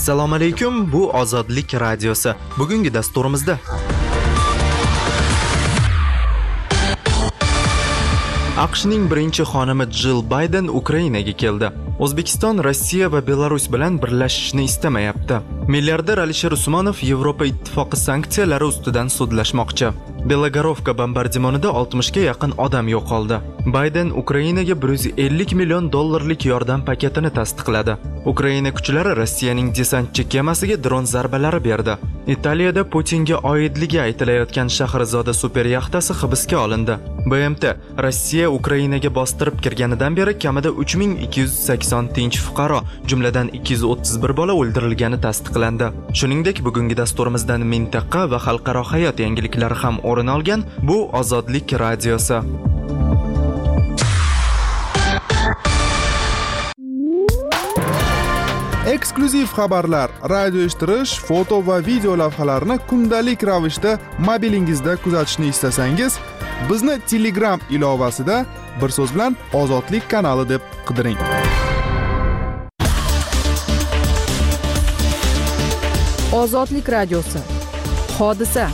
Assalomu alaykum, bu Ozodlik radiosi. Bugungi dasturimizda AQShning birinchi xonimi Jill Biden Ukrainaga keldi. O'zbekiston Rossiya va Belarus bilan birlashishni istamayapti. Milliarder Alisher Usmonov Yevropa ittifoqi sanksiyalari ustidan sudlashmoqchi. Belogorovka bombardimonida 60 ga yaqin odam yo'qoldi. Biden Ukrainaga $150 million yordam paketini tasdiqladi. Ukraina kuchlari Rossiyaning desantchi kemasiga dron zarbalari berdi. Italiyada Putinga oidligi aytilayotgan Shahrizoda super yaxtasi hibsga olindi. BMT Rossiya Ukrainaga bostirib kirganidan beri kamida 3280 tinch fuqaro, jumladan 231 bola o'ldirilgani tasdiqlandi. Shuningdek, bugungi dasturimizdan mintaqa va xalqaro hayot yangiliklari ham o'rin olgan. Bu Ozodlik radiosi. Eksklyuziv xabarlar, radio eshittirish, foto va video lavhalarni kundalik ravishda mobilingizda kuzatishni istasangiz, bizni Telegram ilovasida bir so'z bilan Ozodlik kanali deb qidiring. Ozodlik radiosi. Hodisa.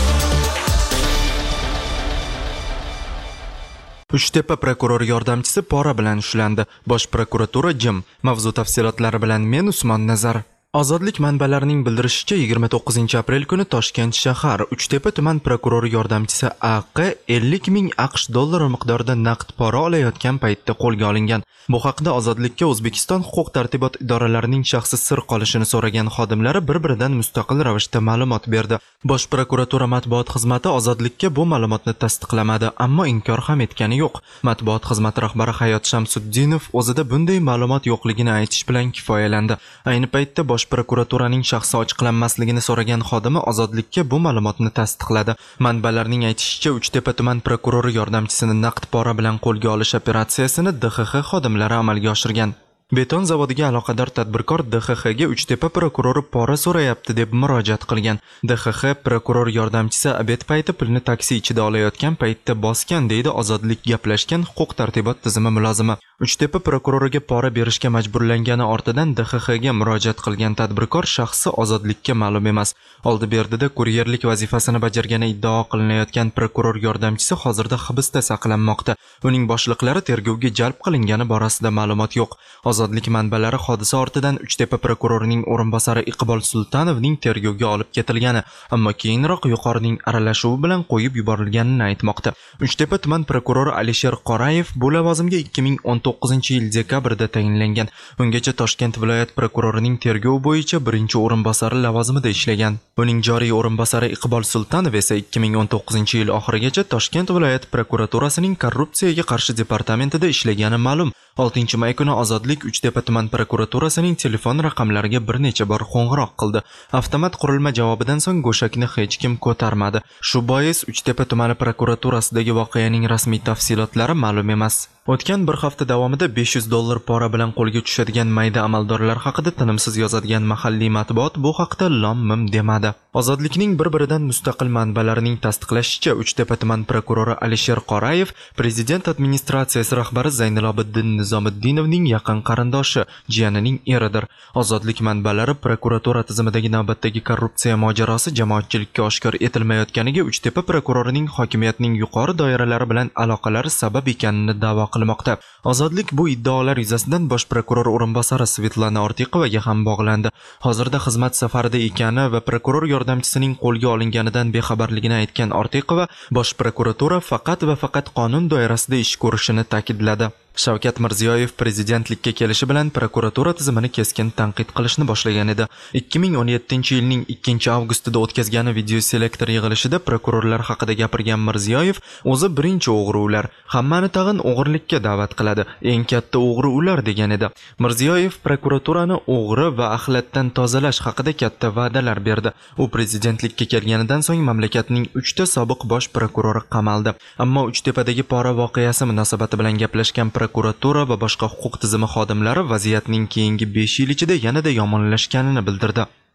Uchtepa prokurori yordamchisi pora bilan ushlandi. Bosh prokuratura jim. Mavzu tafsilotlari bilan men Usmon Nazar. Ozodlik manbalarining bildirishicha 29 aprel kuni Toshkent shahar Uchtepa tuman prokurori yordamchisi AQ 50 ming AQSh dollari miqdorida naqd pora olayotgan paytda qo'lga olingan. Bu haqda Ozodlikka O'zbekiston huquq-tartibot idoralarining shaxsi sir qolishini so'ragan xodimlari bir-biridan mustaqil ravishda ma'lumot berdi. Bosh prokuratura matbuot xizmati Ozodlikka bu ma'lumotni tasdiqlamadi, ammo inkor ham etgani yo'q. Matbuot xizmati rahbari Hayot Shamsuddinov o'zida bunday ma'lumot yo'qligini aytish bilan kifoyalandi. Ayni paytda bosh prokuraturaning shaxsi ochiqlanmasligini so'ragan xodimi Ozodlikka bu ma'lumotni tasdiqladi. Manbalarning aytishicha, Uchtepa tuman prokurori yordamchisini naqd pora bilan qo'lga olish operatsiyasini DXX xodimlari amalga oshirgan. Beton zavodiga aloqador tadbirkor DXXga Uchtepa prokurori pora so'rayapti deb murojaat qilgan. DXX prokuror yordamchisi obed payti pulni taksi ichida olayotgan paytda bosgan, deydi Ozodlik gaplashgan huquq-tartibot tizimi mulozimi. Uchtepa prokuroriga pora berishga majburlangani ortidan DXXga murojaat qilgan tadbirkor shaxsi Ozodlikka ma'lum emas. Oldi berdida kuryerlik vazifasini bajargani iddao qilinayotgan prokuror yordamchisi hozirda hibsda saqlanmoqda. Uning boshliqlari tergovga jalb qilingani borasida ma'lumot yo'q. Ozodlik manbalari hodisa ortidan Uchtepa prokurorining o'rinbosari Iqbol Sultanovning tergovga olib ketilgani, ammo keyinroq yuqorining aralashuvi bilan qo'yib yuborilganini aytmoqda. Uchtepa tuman prokurori Alisher Qorayev bu lavozimga 2019-yil dekabrda tayinlangan. Ungacha Toshkent viloyat prokurorining tergov bo'yicha birinchi o'rinbosari lavozimida ishlagan. Uning joriy o'rinbosari Iqbol Sultanov esa 2019-yil oxirigacha Toshkent viloyat prokuraturasining korrupsiyaga qarshi departamentida ishlagani ma'lum. 6-may kuni Ozodlik Uchtepa tuman prokuraturasining telefon raqamlariga bir necha bor qo'ng'iroq qildi. Avtomat qurilma javobidan so'ng go'shakni hech kim ko'tarmadi. Shu bois Uchtepa tumani prokuraturasidagi voqeaning rasmiy tafsilotlari ma'lum emas. O'tgan bir hafta davomida $500 pora bilan qo'lga tushadigan mayda amaldorlar haqida tinimsiz yozadigan mahalliy matbuot bu haqda lom-mim demadi. Ozodlikning bir-biridan mustaqil manbalarining tasdiqlashicha, Uchtepa tuman prokurori Alisher Qorayev prezident administratsiyasi rahbari Zaynilobiddin Nizomiddinovning yaqin qarindoshi, jiyanining eridir. Ozodlik manbalari prokuratura tizimidagi navbatdagi korrupsiya mojarosi jamoatchilikka oshkor etilmayotganiga Uchtepa prokurorining hokimiyatning yuqori doiralari bilan aloqalari sabab ekanini da'vo qilmoqda. Ozodlik bu iddaolar yuzasidan bosh prokuror o'rinbosari Svetlana Ortiqovaga ham bog'landi. Hozirda xizmat safarida ekani va prokuror yordamchisining qo'lga olinganidan bexabarligini aytgan Ortiqova bosh prokuratura faqat va faqat qonun doirasida ish ko'rishini ta'kidladi. Shavkat Mirziyoyev prezidentlikka kelishi bilan prokuratura tizimini keskin tanqid qilishni boshlagan edi. 2017-yilning 2-avgustida o'tkazgan video selektor yig'ilishida prokurorlar haqida gapirgan Mirziyoyev o'zi birinchi o'g'ri ular, hammani tag'in o'g'irlikka da'vat qiladi, eng katta o'g'ri ular degan edi. Mirziyoyev prokuraturani o'g'ri va axlatdan tozalash haqida katta va'dalar berdi. U prezidentlikka kelganidan so'ng mamlakatning 3 ta sobiq bosh prokurori qamaldi. Ammo Uchtepadagi pora voqeasi munosabati bilan gaplashgan prokuratura va boshqa huquq tizimi xodimlari vaziyatning keyingi 5 yil ichida yanada yomonlashganini bildirdi.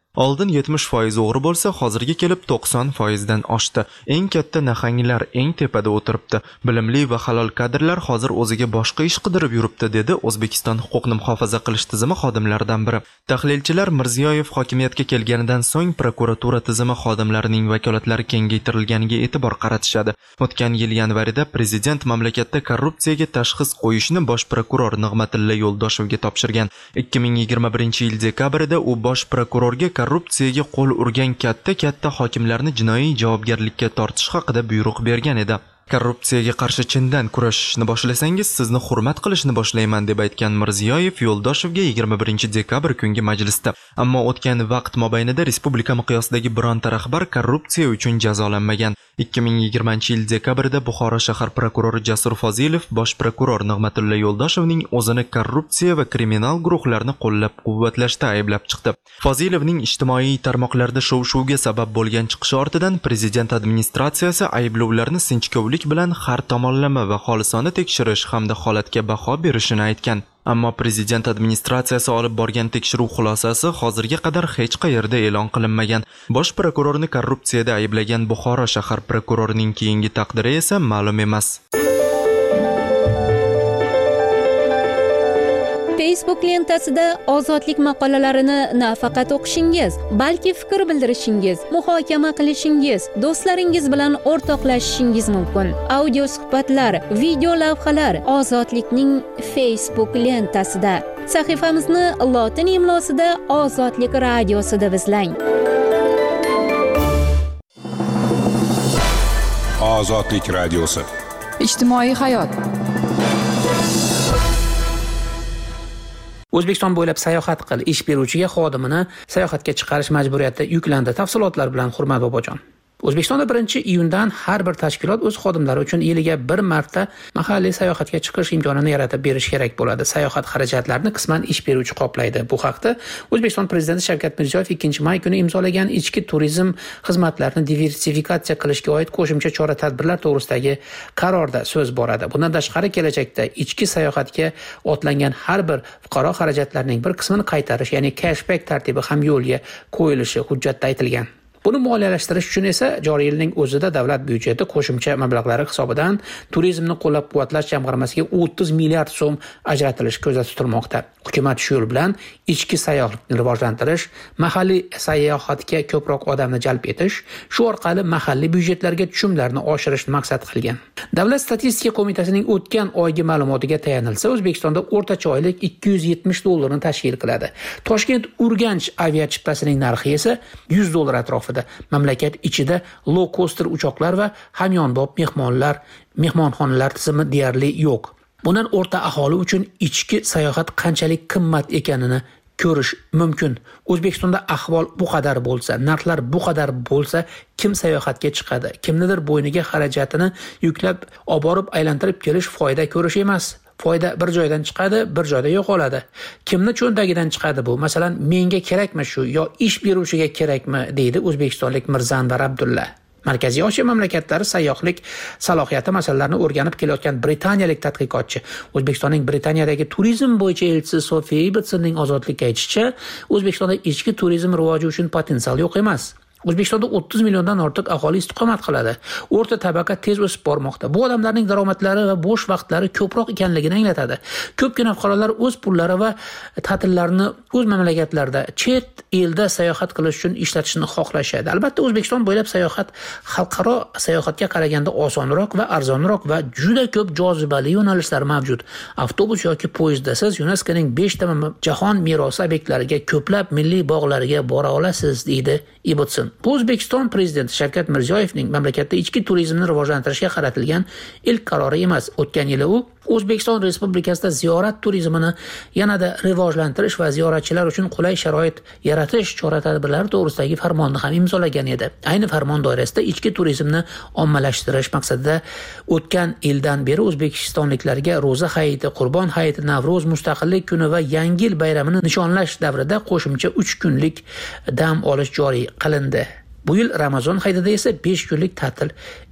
Oldin 70% o'g'ri bo'lsa, hozirga kelib 90% dan oshdi. Eng katta nahanglar eng tepada o'tiribdi. Bilimli va halol kadrlar hozir o'ziga boshqa ish qidirib yuribdi, dedi O'zbekiston huquqni muhofaza qilish tizimi xodimlaridan biri. Tahlilchilar Mirziyoyev hokimiyatga kelganidan so'ng prokuratura tizimi xodimlarining vakolatlari kengaytirilganiga e'tibor qaratishadi. O'tgan yil yanvarida prezident mamlakatda korrupsiyaga tashxis qo'yishni bosh prokuror Nig'matilla Yo'ldoshevga topshirgan. 2021-yil dekabrida u bosh prokurorga korrupsiyaga qo'l urgan katta hokimlarni jinoiy javobgarlikka tortish haqida buyruq bergan edi. Korrupsiyaga qarshi chindan kurashishni boshlasangiz, sizni hurmat qilishni boshlayman deb aytgan Mirziyoyev Yo'ldoshevga 21-dekabr kungi majlisda. Ammo o'tgan vaqt mobaynida respublika miqyosidagi bironta rahbar korrupsiya uchun jazolanmagan. 2020-yil dekabrda Buxoro shahar prokurori Jasur Fozilov bosh prokuror Nig'matilla Yo'ldoshevning o'zini korrupsiya va kriminal guruhlarni qo'llab-quvvatlashda ayblab chiqdi. Fozilovning ijtimoiy tarmoqlarda shov-shuvga sabab bo'lgan chiqishi ortidan prezident administratsiyasi ayblovlarni sinchkovlik bilan har tomonlama va xolisona tekshirish hamda holatga baho berishini aytgan. Ammo prezident administratsiyasi olib borgan tekshiruv xulosasi hozirga qadar hech qayerda e'lon qilinmagan. Bosh prokurorni korrupsiyada ayblagan Buxoro shahar prokurorining keyingi taqdiri esa ma'lum emas. Facebook lentasida ozodlik maqolalarini nafaqat o'qishingiz, balki fikr bildirishingiz, muhokama qilishingiz, do'stlaringiz bilan o'rtoqlashishingiz mumkin. Audio suhbatlar, video lavhalar Ozodlikning Facebook lentasida. Sahifamizni lotin imlosida Ozodlik radiosida izlang. Ozodlik radiosi. Ijtimoiy hayot. O'zbekiston bo'ylab sayohat qil, ish beruvchiga xodimini sayohatga chiqarish majburiyati yuklandi. Tafsilotlar bilan Hurmat Bobojon. O'zbekistonda 1-iyundan har bir tashkilot o'z xodimlari uchun yiliga bir marta mahalliy sayohatga chiqish imkonini yaratib berish kerak bo'ladi. Sayohat xarajatlarini qisman ish beruvchi qoplaydi. Bu haqda O'zbekiston prezidenti Shavkat Mirziyoyev 2-may kuni imzolagan ichki turizm xizmatlarini diversifikatsiya qilishga oid qo'shimcha chora-tadbirlar to'g'risidagi qarorda so'z boradi. Bundan tashqari kelajakda ichki sayohatga otlangan har bir fuqaro xarajatlarining bir qismini qaytarish, ya'ni cashback tartibi ham yo'lga qo'yilishi hujjatda aytilgan. Buni moliyalashtirish uchun esa joriy yilning o'zida davlat byudjeti qo'shimcha mablag'lari hisobidan turizmni qo'llab-quvvatlash jamg'armasiga 30 milliard so'm ajratilishi ko'zda tutilmoqda. Hukumat shu yo'l bilan ichki sayohatni rivojlantirish, mahalliy sayohatga ko'proq odamni jalb etish, shu orqali mahalliy byudjetlarga tushumlarni oshirishni maqsad qilgan. Davlat statistika qo'mitasining o'tgan oygi ma'lumotiga tayanilsa, O'zbekistonda o'rtacha oylik $270 tashkil qiladi. Toshkent-Urganch aviachiptasining narxi esa $100 atrofida. Mamlakat ichida low coaster uchoqlar va hamyonbop mehmonxonalar tizimi deyarli yo'q. Bundan o'rta aholi uchun ichki sayohat qanchalik qimmat ekanini ko'rish mumkin. O'zbekistonda ahvol bu qadar bo'lsa, narxlar bu qadar bo'lsa, kim sayohatga chiqadi? Kimnidir bo'yniga xarajatini yuklab olib borib aylantirib kelish foyda ko'rish emas. Foyda bir joydan chiqadi, bir joyda yo'qoladi. Kimni cho'ntagidan chiqadi bu? Masalan, menga kerakmi shu yo ish beruvchiga kerakmi, deydi o'zbekistonlik Mirzanvar Abdulla. Markaziy Osiyo mamlakatlari sayyohlik salohiyati masalalarini o'rganib kelayotgan britaniyalik tadqiqotchi O'zbekistonning Britaniyadagi turizm bo'yicha elchisi Sofiya Ibbetsonning Ozodlikka aytishicha, O'zbekistonda ichki turizm rivoji uchun potensial yo'q emas. O'zbekistonda 30 milliondan ortiq aholi istiqomat qiladi. O'rta tabaqa tez o'sib bormoqda. Bu odamlarning daromadlari va bo'sh vaqtlari ko'proq ekanligini anglatadi. Ko'pgina fuqarolar o'z pullari va ta'tillarini o'z mamlakatlarida, chet elda sayohat qilish uchun ishlatishni xohlashadi. Albatta, O'zbekiston bo'ylab sayohat xalqaro sayohatga qaraganda osonroq va arzonroq va juda ko'p jozibali yo'nalishlar mavjud. Avtobus yoki poyezdda siz UNESCOning 5 ta jahon merosi obyektlariga, ko'plab milliy bog'larga bora olasiz, deydi Ibbetson. Bu O'zbekiston prezidenti Shavkat Mirziyoyevning mamlakatda ichki turizmni rivojlantirishga qaratilgan ilk qarori emas. O'tgan yili u O'zbekiston Respublikasida ziyorat turizmini yanada rivojlantirish va ziyoratchilar uchun qulay sharoit yaratish chora-tadbirlari to'g'risidagi farmonni ham imzolagan edi. Ayni farmon doirasida ichki turizmni ommalashtirish maqsadida o'tgan yildan beri o'zbekistonliklarga Ro'za hayiti, Qurbon hayiti, Navro'z, Mustaqillik kuni va Yangi yil bayramini nishonlash davrida qo'shimcha 3 kunlik dam olish joriy qilindi. Bu yil Ramazon hayitida esa 5 kunlik ta'til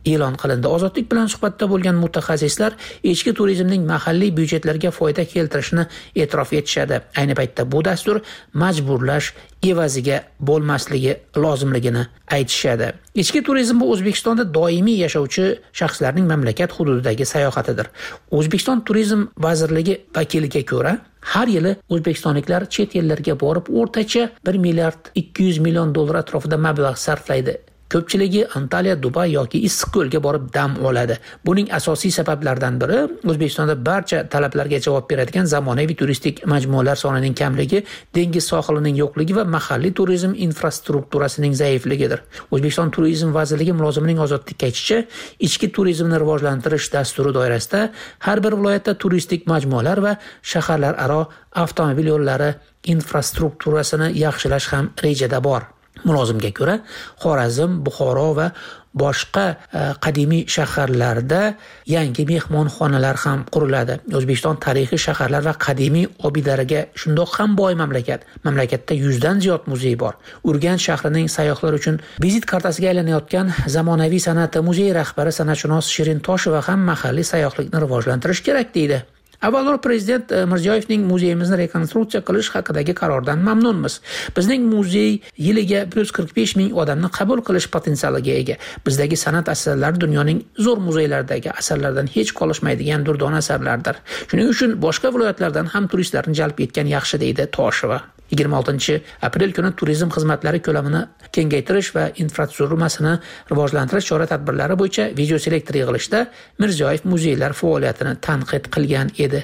e'lon qilindi. Ozodlik bilan suhbatda bo'lgan mutaxassislar ichki turizmning mahalliy byudjetlarga foyda keltirishini e'tirof etishadi. Ayni paytda bu dastur majburlash evaziga bo'lmasligi lozimligini aytishadi. Ichki turizm bu O'zbekistonda doimiy yashovchi shaxslarning mamlakat hududidagi sayohatidir. O'zbekiston Turizm vazirligi vakiliga ko'ra, har yili o'zbekistonliklar chet ellarga borib o'rtacha 1 milliard 200 million dollar atrofida mablag' sarflaydi. Ko'pchiligi Antaliya, Dubay yoki Issiqko'lga borib dam oladi. Buning asosiy sabablaridan biri O'zbekistonda barcha talablarga javob beradigan zamonaviy turistik majmualar sonining kamligi, dengiz sohilining yo'qligi va mahalliy turizm infrastrukturasining zaifligidir. O'zbekiston Turizm vazirligi mulozimining Ozodlikka aytishicha, ichki turizmni rivojlantirish dasturi doirasida har bir viloyatda turistik majmualar va shaharlararo avtomobil yo'llari infrastrukturasini yaxshilash ham rejada bor. Mulozimga ko'ra, Xorazm, Buxoro va boshqa qadimiy shaharlarda yangi mehmonxonalar ham quriladi. O'zbekiston tarixiy shaharlar va qadimiy obidalariga shundoq ham boy mamlakat. Mamlakatda 100 dan ziyod muzey bor. Urganch shahrining sayyohlar uchun vizit kartasiga aylanayotgan zamonaviy san'at muzeyi rahbari san'atshunos Shirin Tosheva ham mahalliy sayyohlikni rivojlantirish kerak deydi. Avvalroq prezident Mirziyoyevning muzeyimizni rekonstruksiya qilish haqidagi qarordan mamnunmiz. Bizning muzey yiliga 145 ming odamni qabul qilish potensialiga ega. Bizdagi san'at asarlari dunyoning zo'r muzeylaridagi asarlardan hech qolishmaydigan durdona asarlardir. Shuning uchun boshqa viloyatlardan ham turistlarni jalb etgan yaxshi deydi Tosheva. 26-aprel kuni turizm xizmatlari ko'lamini kengaytirish va infratuzilmasini rivojlantirish chora-tadbirlari bo'yicha videoselektor yig'ilishida Mirziyoyev muzeylar faoliyatini tanqid qilgan edi.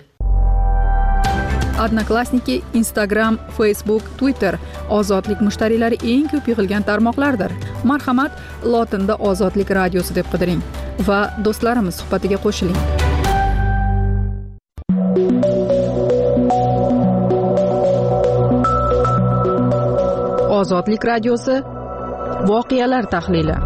Odnoklassniki, Instagram, Facebook, Twitter ozodlik mushtariylari eng ko'p yig'ilgan tarmoqlardir. Marhamat, lotinda Ozodlik radiosi deb qidiring va do'stlarimiz suhbatiga qo'shiling. Ozodlik radiosi voqealar tahlili.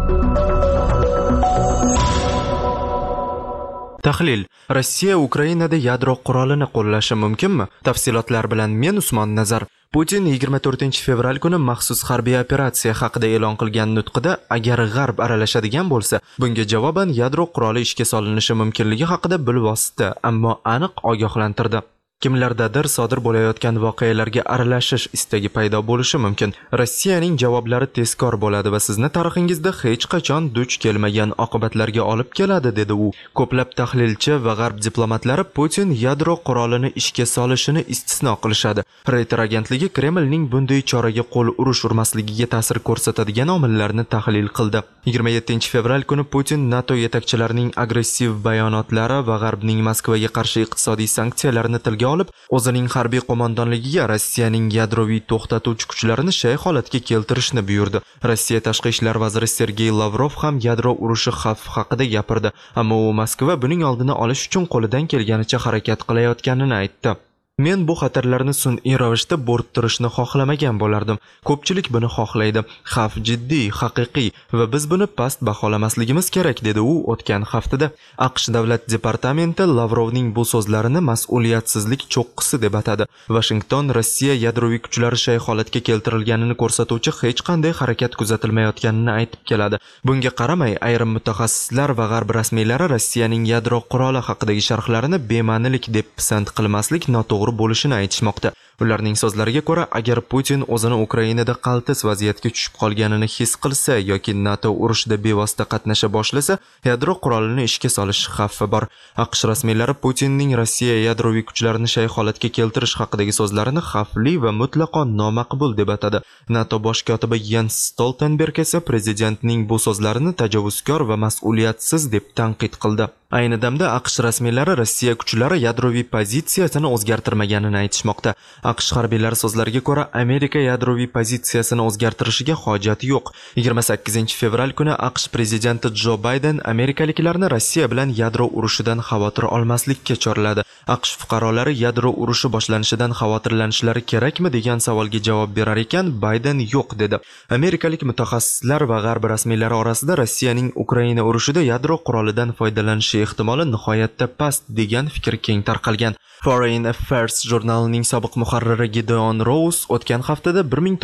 Tahlil: Rossiya Ukrainada yadro qurolini qo'llashi mumkinmi? Tafsilotlar bilan men Usmon Nazar. Putin 24 fevral kuni maxsus harbiy operatsiya haqida e'lon qilgan nutqida agar G'arb aralashadigan bo'lsa, bunga javoban yadro quroli ishga solinishi mumkinligi haqida bilvosita, ammo aniq ogohlantirdi. Kimlardadir sodir bo'layotgan voqealarga aralashish istagi paydo bo'lishi mumkin. Rossiyaning javoblari tezkor bo'ladi va sizni tarixingizda hech qachon duch kelmagan oqibatlarga olib keladi, dedi u. Ko'plab tahlilchi va G'arb diplomatlari Putin yadro qurolini ishga solishini istisno qilishadi. Reuters agentligi Kremlning bunday choraga qo'l urmasligiga ta'sir ko'rsatadigan omillarni tahlil qildi. 27 fevral kuni Putin NATO yetakchilarining agressiv bayonotlari va G'arbning Moskvaga qarshi iqtisodiy sanksiyalarini tilga olib, o'zining harbiy qo'mondonligiga Rossiyaning yadroviy to'xtatuvchi kuchlarini shay holatga keltirishni buyurdi. Rossiya tashqi ishlar vaziri Sergey Lavrov ham yadro urushi xavfi haqida gapirdi, ammo u Moskva buning oldini olish uchun qo'lidan kelganicha harakat qilayotganini aytdi. Men bu xatarlarni sun'iy ravishda bo'rttirishni xohlamagan bo'lardim. Ko'pchilik buni xohlaydi. Xavf jiddiy, haqiqiy va biz buni past baholamasligimiz kerak, dedi u o'tgan haftada. AQSh davlat departamenti Lavrovning bu so'zlarini mas'uliyatsizlik cho'qqisi deb atadi. Washington Rossiya yadroviy kuchlari shay holatga keltirilganini ko'rsatuvchi hech qanday harakat kuzatilmayotganini aytib keladi. Bunga qaramay, ayrim mutaxassislar va G'arb rasmiylari Rossiyaning yadro quroli haqidagi sharhlarini bema'nilik deb pisand qilmaslik noto'g'ri bo'lishini aytishmoqda. Ularning so'zlariga ko'ra, agar Putin o'zini Ukrainada qaltis vaziyatga tushib qolganini his qilsa yoki NATO urushida bevosita qatnasha boshlasa, yadro qurolini ishga solish xavfi bor. AQSh rasmiylari Putinning Rossiya yadroviy kuchlarini shay holatga keltirish haqidagi so'zlarini xavfli va mutlaqo nomaqbul deb atadi. NATO bosh kotibi Jens Stoltenberg esa prezidentning bu so'zlarini tajovuzkor va mas'uliyatsiz deb tanqid qildi. Ayni damda AQSh rasmiylari Rossiya kuchlari yadroviy pozitsiyasini o'zgartirmaganini aytishmoqda. AQSh harbiylari so'zlariga ko'ra, Amerika yadroviy pozitsiyasini o'zgartirishiga hojat yo'q. 28 fevral kuni AQSh prezidenti Jo Bayden amerikaliklarni Rossiya bilan yadro urushidan xavotir olmaslikka chorladi. AQSh fuqarolari yadro urushi boshlanishidan xavotirlanishlari kerakmi degan savolga javob berar ekan, Bayden yo'q dedi. Amerikalik mutaxassislar va G'arb rasmiylari orasida Rossiyaning Ukraina urushida yadro qurolidan foydalanishi ehtimoli nihoyatda past degan fikr keng tarqalgan. Foreign Affairs jurnalining sobiq muharriri muharriri Gideon Rose o'tgan haftada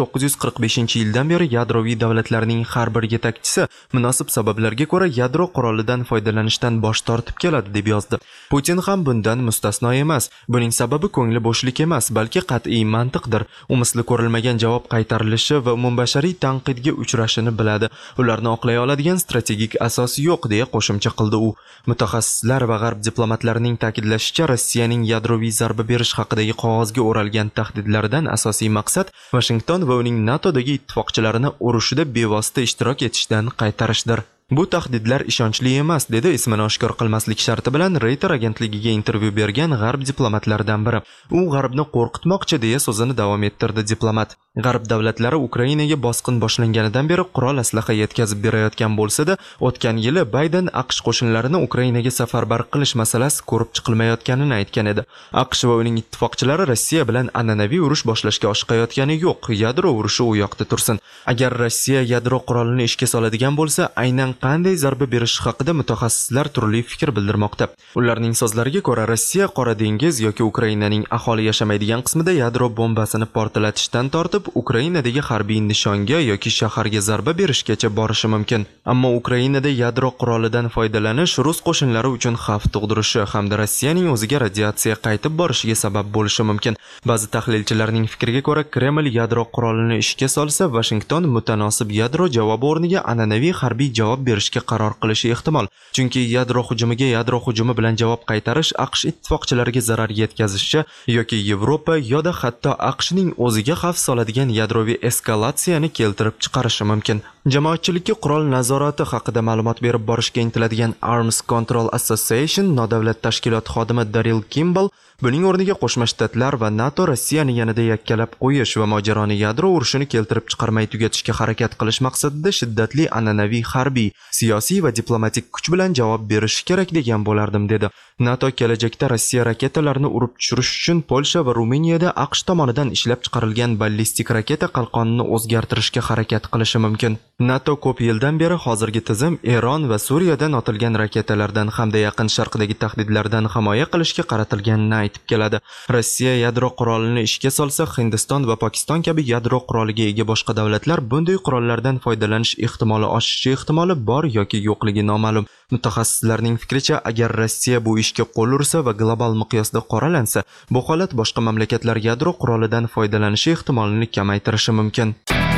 1945-yildan beri yadroviy davlatlarning har bir yetakchisi munosib sabablarga ko'ra yadro qurolidan foydalanishdan bosh tortib keladi deb yozdi. Putin ham bundan mustasno emas. Buning sababi ko'ngli bo'shlik emas, balki qat'iy mantiqdir. U misli ko'rilmagan javob qaytarilishi va umumbashariy tanqidga uchrashini biladi. Ularni oqlay oladigan strategik asos yo'q, deya qo'shimcha qildi u. Mutaxassislar va g'arb diplomatlarining ta'kidlashicha, Rossiyaning yadroviy zarba berish haqidagi qog'ozga o'ralgan tahdidlardan asosiy maqsad Washington va uning NATOdagi ittifoqchilarini urushida bevosita ishtirok etishdan qaytarishdir. Bu tahdidlar ishonchli emas, dedi ismini oshkor qilmaslik sharti bilan Reuters agentligiga intervyu bergan g'arb diplomatlaridan biri. U g'arbni qo'rqitmoqchi, deya so'zini davom ettirdi diplomat. G'arb davlatlari Ukrainaga bosqin boshlanganidan beri qurol aslaha yetkazib berayotgan bo'lsa-da, o'tgan yili Bayden AQSh qo'shinlarini Ukrainaga safarbar qilish masalasi ko'rib chiqilmayotganini aytgan edi. AQSh va uning ittifoqchilari Rossiya bilan an'anaviy urush boshlashga oshiqayotgani yo'q, yadro urushi u yoqda tursin. Agar Rossiya yadro qurolini ishga soladigan bo'lsa, aynan qanday zarba berish haqida mutaxassislar turli fikr bildirmoqda. Ularning so'zlariga ko'ra, Rossiya Qora dengiz yoki Ukrainaning aholi yashamaydigan qismida yadro bombasini portlatishdan tortib Ukrainadagi harbiy nishonga yoki shaharga zarba berishgacha borishi mumkin. Ammo Ukrainada yadro qurolidan foydalanish rus qo'shinlari uchun xavf tug'dirishi hamda Rossiyaning o'ziga radiatsiya qaytib borishiga sabab bo'lishi mumkin. Ba'zi tahlilchilarning fikriga ko'ra, Kreml yadro qurolini ishga solsa, Washington mutanosib yadro javobi o'rniga an'anaviy harbiy javob berishga qaror qilishi ehtimol. Chunki yadro hujumiga yadro hujumi bilan javob qaytarish AQSh ittifoqchilariga zarar yetkazishi yoki Yevropa yoda hatto AQShning o'ziga xavf soladigan yadroviy eskalatsiyani keltirib chiqarishi mumkin. Jamoatchilikka qurol nazorati haqida ma'lumot berib borishga intiladigan Arms Control Association nodavlat tashkilot xodimi Daryl Kimball buning o'rniga Qo'shma Shtatlar va NATO Rossiyani yanada yakkalab qo'yish va mojaroni yadro urushini keltirib chiqarmay tugatishga harakat qilish maqsadida shiddatli an'anaviy harbiy, siyosiy va diplomatik kuch bilan javob berishi kerak degan bo'lardim, dedi. NATO kelajakda Rossiya raketalarini urib tushirish uchun Polsha va Ruminiyada AQSh tomonidan ishlab chiqarilgan ballistik raketa qalqonini o'zgartirishga harakat qilishi mumkin. NATO ko'p yildan beri hozirgi tizim Eron va Suriyadan otilgan raketalardan hamda Yaqin Sharqdagi tahdidlardan himoya qilishga qaratilganini aytib keladi. Rossiya yadro qurolini ishga solsa, Hindiston va Pokiston kabi yadro quroliga ega boshqa davlatlar bunday qurollardan foydalanish ehtimoli oshishi ehtimoli bor yoki yo'qligi noma'lum. Mutaxassislarning fikricha, agar Rossiya bu ishga qo'l ursa va global miqyosda qoralansa, bu holat boshqa mamlakatlar yadro qurolidan foydalanishi ehtimolini kamaytirishi mumkin.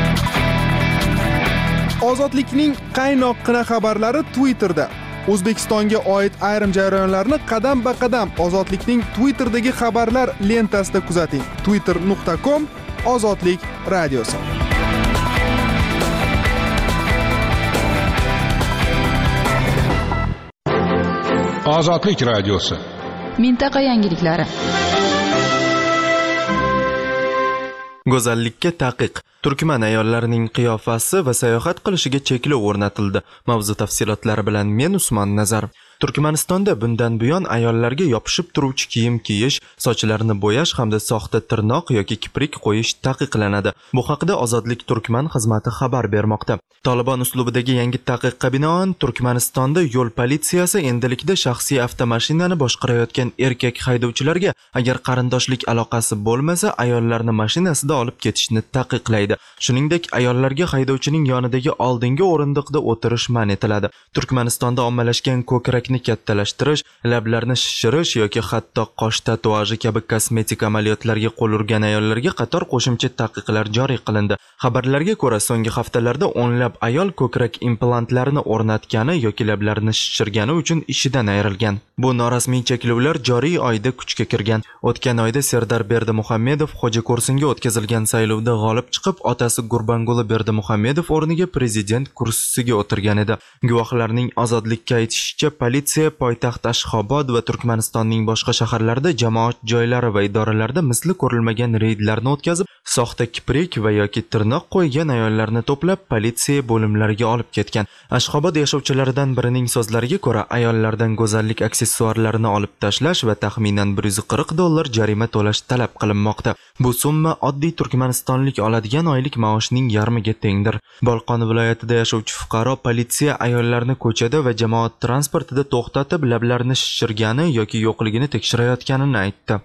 Ozodlikning qaynoqqina xabarlari Twitterda. O'zbekistonga oid ayrim jarayonlarni qadam-ba-qadam Ozodlikning Twitterdagi xabarlar lentasida kuzating. twitter.com/ozodlik radiosi. Ozodlik radiosi. Mintaqa yangiliklari. Go'zallikka taqiq. Turkman ayollarining qiyofasi va sayohat qilishiga cheklov o'rnatildi. Mavzu tafsilotlari bilan men Usmon Nazar. Turkmanistonda bundan buyon ayollarga yopishib turuvchi kiyim kiyish, sochlarini bo'yash hamda soxta tirnoq yoki kiprik qo'yish taqiqlanadi. Bu haqida Ozodlik Turkman xizmati xabar bermoqda. Taliban uslubidagi yangi taqiqqa binoan Turkmanistonda yo'l politsiyasi endilikda shaxsiy avtomashinani boshqarayotgan erkak haydovchilarga agar qarindoshlik aloqasi bo'lmasa, ayollarni mashinasida olib ketishni taqiqlaydi. Shuningdek, ayollarga haydovchining yonidagi oldingi o'rindiqda o'tirish man etiladi. Turkmanistonda ommalashgan ko'krakni kattalashtirish, lablarni shishirish yoki hatto qosh tatuaji kabi kosmetik amaliyotlarga qo'l urgan ayollarga qator qo'shimcha taqiqlar joriy qilindi. Xabarlarga ko'ra, so'nggi haftalarda o'nlab ayol ko'krak implantlarini o'rnatgani yoki lablarini shishirgani uchun ishidan ayrilgan. Bu norasmiy cheklovlar joriy oyda kuchga kirgan. O'tgan oyda Serdar Berdimuhamedov Xo'jako'rsinga o'tkazilgan saylovda g'olib chiqib, otasi Gurbanguli Berdimuhamedov o'rniga prezident kursisiga o'tirgan edi. Guvohlarning Ozodlikka aytishicha, politsiya poytaxt Ashxobod va Turkmanistonning boshqa shaharlarida jamoat joylari va idoralarda misli ko'rilmagan reydlarni o'tkazib, soxta kiprik va yoki tirnoq qo'ygan ayollarni to'plab politsiya bo'limlariga olib ketgan. Ashxobod yashovchilaridan birining so'zlariga ko'ra, ayollardan go'zallik aksessuarlarini olib tashlash va taxminan $140 jarima to'lash talab qilinmoqda. Bu summa oddiy turkmanistonlik oladigan oylik maoshning yarmiga tengdir. Bolqon viloyatida yashovchi fuqaro politsiya ayollarni ko'chada va jamoat transportida to'xtatib, lablarini shishirgani yoki yo'qligini tekshirayotganini aytdi.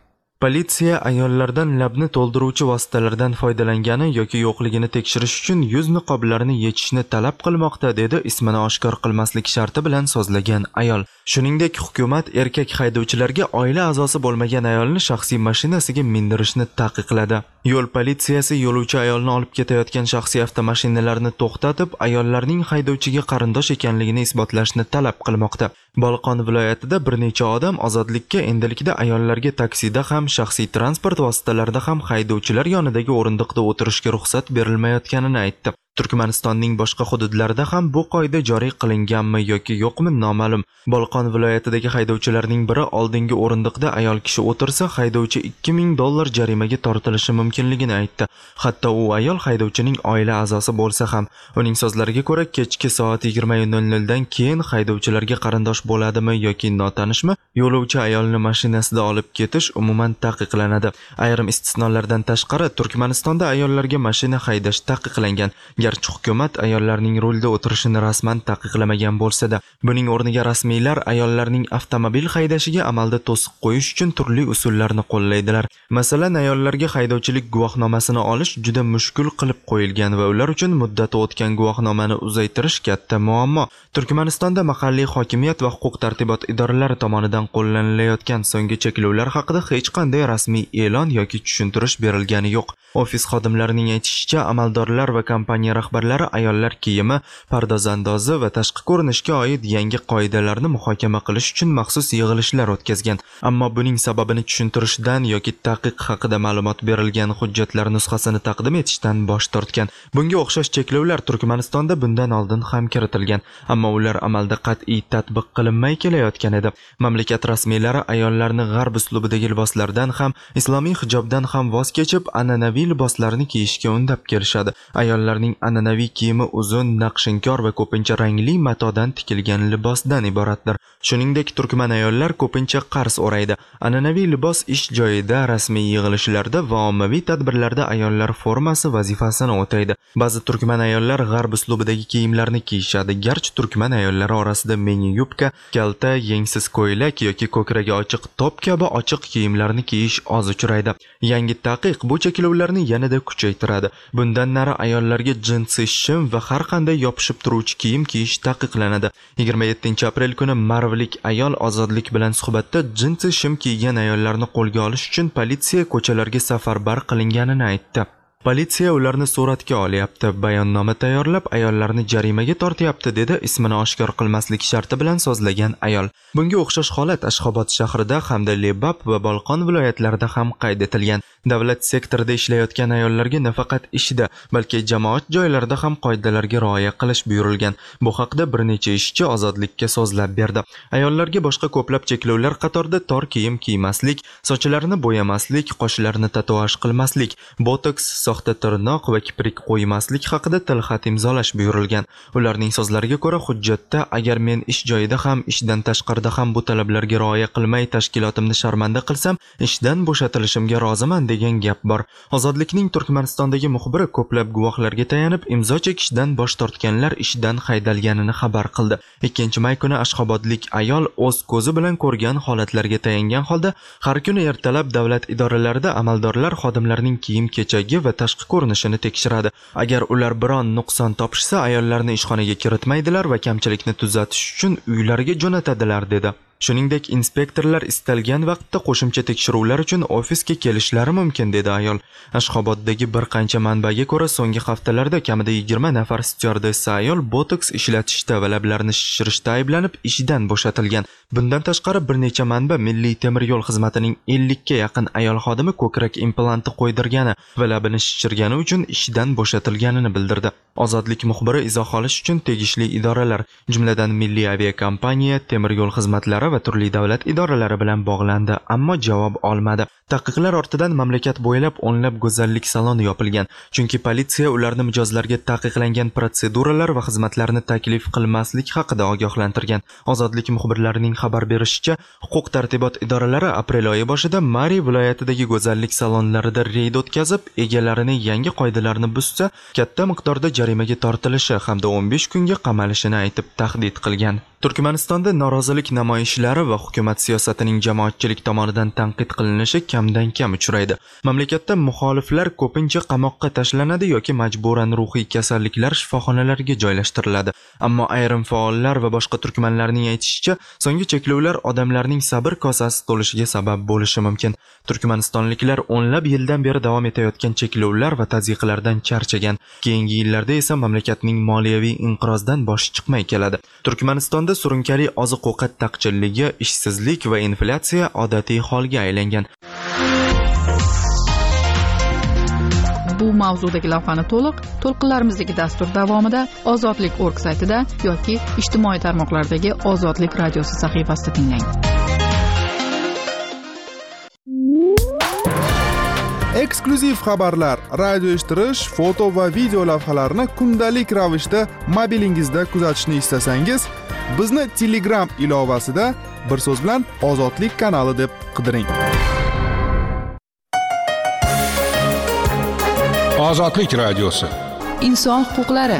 Politsiya ayollardan labni to'ldiruvchi vositalardan foydalangani yoki yo'qligini tekshirish uchun yuz niqoblarini yechishni talab qilmoqda, dedi ismini oshkor qilmaslik sharti bilan so'zlagan ayol. Shuningdek, hukumat erkak haydovchilarga oila a'zosi bo'lmagan ayolni shaxsiy mashinasiga mindirishni taqiqladi. Yo'l politsiyasi yo'lovchi ayolni olib ketayotgan shaxsiy avtomashinalarni to'xtatib, ayollarning haydovchiga qarindosh ekanligini isbotlashni talab qilmoqda. Bolqon viloyatida bir necha odam ozodlikka endilikda ayollarga taksida ham, shaxsiy transport vositalarida ham haydovchilar yonidagi o'rindiqda o'tirishga ruxsat berilmayotganini aytdi. Turkmanistonning boshqa hududlarida ham bu qoida joriy qilinganmi yoki yo'qmi noma'lum. Bolqon viloyatidagi haydovchilarning biri oldingi o'rindiqda ayol kishi o'tirsa, haydovchi $2000 jarimaga tortilishi mumkinligini aytdi. Hatto u ayol haydovchining oila a'zosi bo'lsa ham. Uning so'zlariga ko'ra, kechki soat 20:00 dan keyin haydovchilarga qarindosh bo'ladimi yoki notanishmi, yo'lovchi ayolni mashinasida olib ketish umuman taqiqlanadi. Ayrim istisnolardan tashqari Turkmanistonda ayollarga mashina haydash taqiqlangan. Garchi hukumat ayollarning rulda o'tirishini rasman taqiqlamagan bo'lsa-da, buning o'rniga rasmiylar ayollarning avtomobil haydashiga amalda to'siq qo'yish uchun turli usullarni qo'llaydilar. Masalan, ayollarga haydovchilik guvohnomasini olish juda mushkul qilib qo'yilgan va ular uchun muddati o'tgan guvohnomani uzaytirish katta muammo. Turkmanistonda mahalliy hokimiyat va huquq-tartibot idoralari tomonidan qo'llanilayotgan so'nggi cheklovlar haqida hech qanday rasmiy e'lon yoki tushuntirish berilgani yo'q. Ofis xodimlarining aytishicha, amaldorlar va kompaniya rahbarlari ayollar kiyimi, pardozandozi va tashqi ko'rinishga oid yangi qoidalarni muhokama qilish uchun maxsus yig'ilishlar o'tkazgan. Ammo buning sababini tushuntirishdan yoki taqiq haqida ma'lumot berilgan hujjatlar nusxasini taqdim etishdan bosh tortgan. Bunga o'xshash cheklovlar Turkmanistonda bundan oldin ham kiritilgan, ammo ular amalda qat'iy tatbiq qilinmay kelayotgan edi. Mamlakat rasmiylari ayollarni g'arb uslubidagi liboslardan ham, islomiy hijobdan ham voz kechib, an'anaviy liboslarni kiyishga undab kelishadi. Ayollarning an'anaviy kiyimi uzun, naqshinkor va ko'pincha rangli matodan tikilgan libosdan iboratdir. Shuningdek, turkman ayollar ko'pincha qars o'raydi. An'anaviy libos ish joyida, rasmiy yig'ilishlarda va ommaviy tadbirlarda ayollar formasi vazifasini o'taydi. Ba'zi turkman ayollar g'arb uslubidagi kiyimlarni kiyishadi. Garchi turkman ayollari orasida mini yubka, kalta, yengsiz ko'ylak yoki ko'kragi ochiq top kabi ochiq kiyimlarni kiyish oz uchraydi. Yangi taqiq bu cheklovlarni yanada kuchaytiradi. Bundan nari ayollarga jinsi shim va har qanday yopishib turuvchi kiyim kiyish taqiqlanadi. 27-aprel kuni marvlik ayol ozodlik bilan suhbatda jinsi shim kiygan ayollarni qo'lga olish uchun politsiya ko'chalarga safarbar qilinganini aytdi. Politsiya ularni suratga olyapti, bayonnoma tayyorlab, ayollarni jarimaga tortyapti, dedi ismini oshkor qilmaslik sharti bilan so'zlagan ayol. Bunga o'xshash holat Ashxobod shahrida hamda Lebap va Bolqon viloyatlarida ham qayd etilgan. Davlat sektorida ishlayotgan ayollarga nafaqat ishda, balki jamoat joylarida ham qoidalarga rioya qilish buyurilgan. Bu haqda bir necha ishchi ozodlikka so'zlab berdi. Ayollarga boshqa ko'plab cheklovlar qatorida tor kiyim kiymaslik, sochlarini bo'yamaslik, qoshlarini tatuaj qilmaslik, botoks, soxta tirnoq va kiprik qo'ymaslik haqida tilxat imzolash buyurilgan. Ularning so'zlariga ko'ra, hujjatda agar men ish joyida ham, ishdan tashqarida ham bu talablarga rioya qilmay tashkilotimni sharmanda qilsam, ishdan bo'shatilishimga roziman degan gap bor. Ozodlikning Turkmanistondagi muxbiri ko'plab guvohlarga tayanib, imzo chekishdan bosh tortganlar ishdan haydalganini xabar qildi. 2-may kuni Ashxobodlik ayol o'z ko'zi bilan ko'rgan holatlarga tayangan holda, har kuni ertalab davlat idoralarida amaldorlar xodimlarning kiyim-kechagi va tashqi ko'rinishini tekshiradi. Agar ular biron nuqson topishsa, ayollarni ishxonaga kiritmaydilar va kamchilikni tuzatish uchun uylariga jo'natadilar, dedi. Shuningdek, inspektorlar istalgan vaqtda qo'shimcha tekshiruvlar uchun ofisga kelishlari mumkin, dedi ayol. Ashxoboddagi bir qancha manbaga ko'ra, so'nggi haftalarda kamida 20 nafar styuardessa ayol botoks ishlatishda va lablarini shishirishda ayblanib ishdan bo'shatilgan. Bundan tashqari bir necha manba Milliy temir yo'l xizmatining 50 ga yaqin ayol xodimi ko'krak implanti qo'ydirgani va labini shishirgani uchun ishdan bo'shatilganini bildirdi. Ozodlik muxbiri izoh olish uchun tegishli idoralar, jumladan Milliy aviakompaniya, temir yo'l xizmatlari va turli davlat idoralari bilan bog'landi, ammo javob olmadi. Taqiqlar ortidan mamlakat bo'ylab o'nlab go'zallik saloni yopilgan, chunki politsiya ularni mijozlarga taqiqlangan protseduralar va xizmatlarni taklif qilmaslik haqida ogohlantirgan. Ozodlik muxbirlarining xabar berishicha, huquq-tartibot idoralari aprel oyi boshida Mari viloyatidagi go'zallik salonlarida reyd o'tkazib, egalarini yangi qoidalarni buzsa, katta miqdorda jarimaga tortilishi hamda 15 kunga qamalishini aytib tahdid qilgan. Turkmanistonda norozilik namoyishlari va hukumat siyosatining jamoatchilik tomonidan tanqid qilinishi kamdan kam uchraydi. Mamlakatda muxoliflar ko'pincha qamoqqa tashlanadi yoki majburan ruhiy kasalliklar shifoxonalariga joylashtiriladi. Ammo ayrim faollar va boshqa turkmanlarning aytishicha, so'nggi cheklovlar odamlarning sabr kosasi to'lishiga sabab bo'lishi mumkin. Turkmanistonliklar o'nlab yildan beri davom etayotgan cheklovlar va tazyiqlardan charchagan. Keyingi yillarda esa mamlakatning moliyaviy inqirozdan boshi chiqmay keladi. Turkmanistonda surunkali oziq-ovqat taqchilligi, ishsizlik va inflyatsiya odatiy holga aylangan. Bu mavzudagi lavhani to'lqinlarimizdagi dastur davomida Ozodlik.org saytida yoki ijtimoiy tarmoqlardagi Ozodlik radiosi sahifasida tinglang. Eksklyuziv xabarlar, radio eshittirish, foto va video lavhalarni kundalik ravishda mobilingizda kuzatishni istasangiz, bizni Telegram ilovasida bir so'z bilan Ozodlik kanali deb qidiring. Ozodlik radiosi. Inson huquqlari.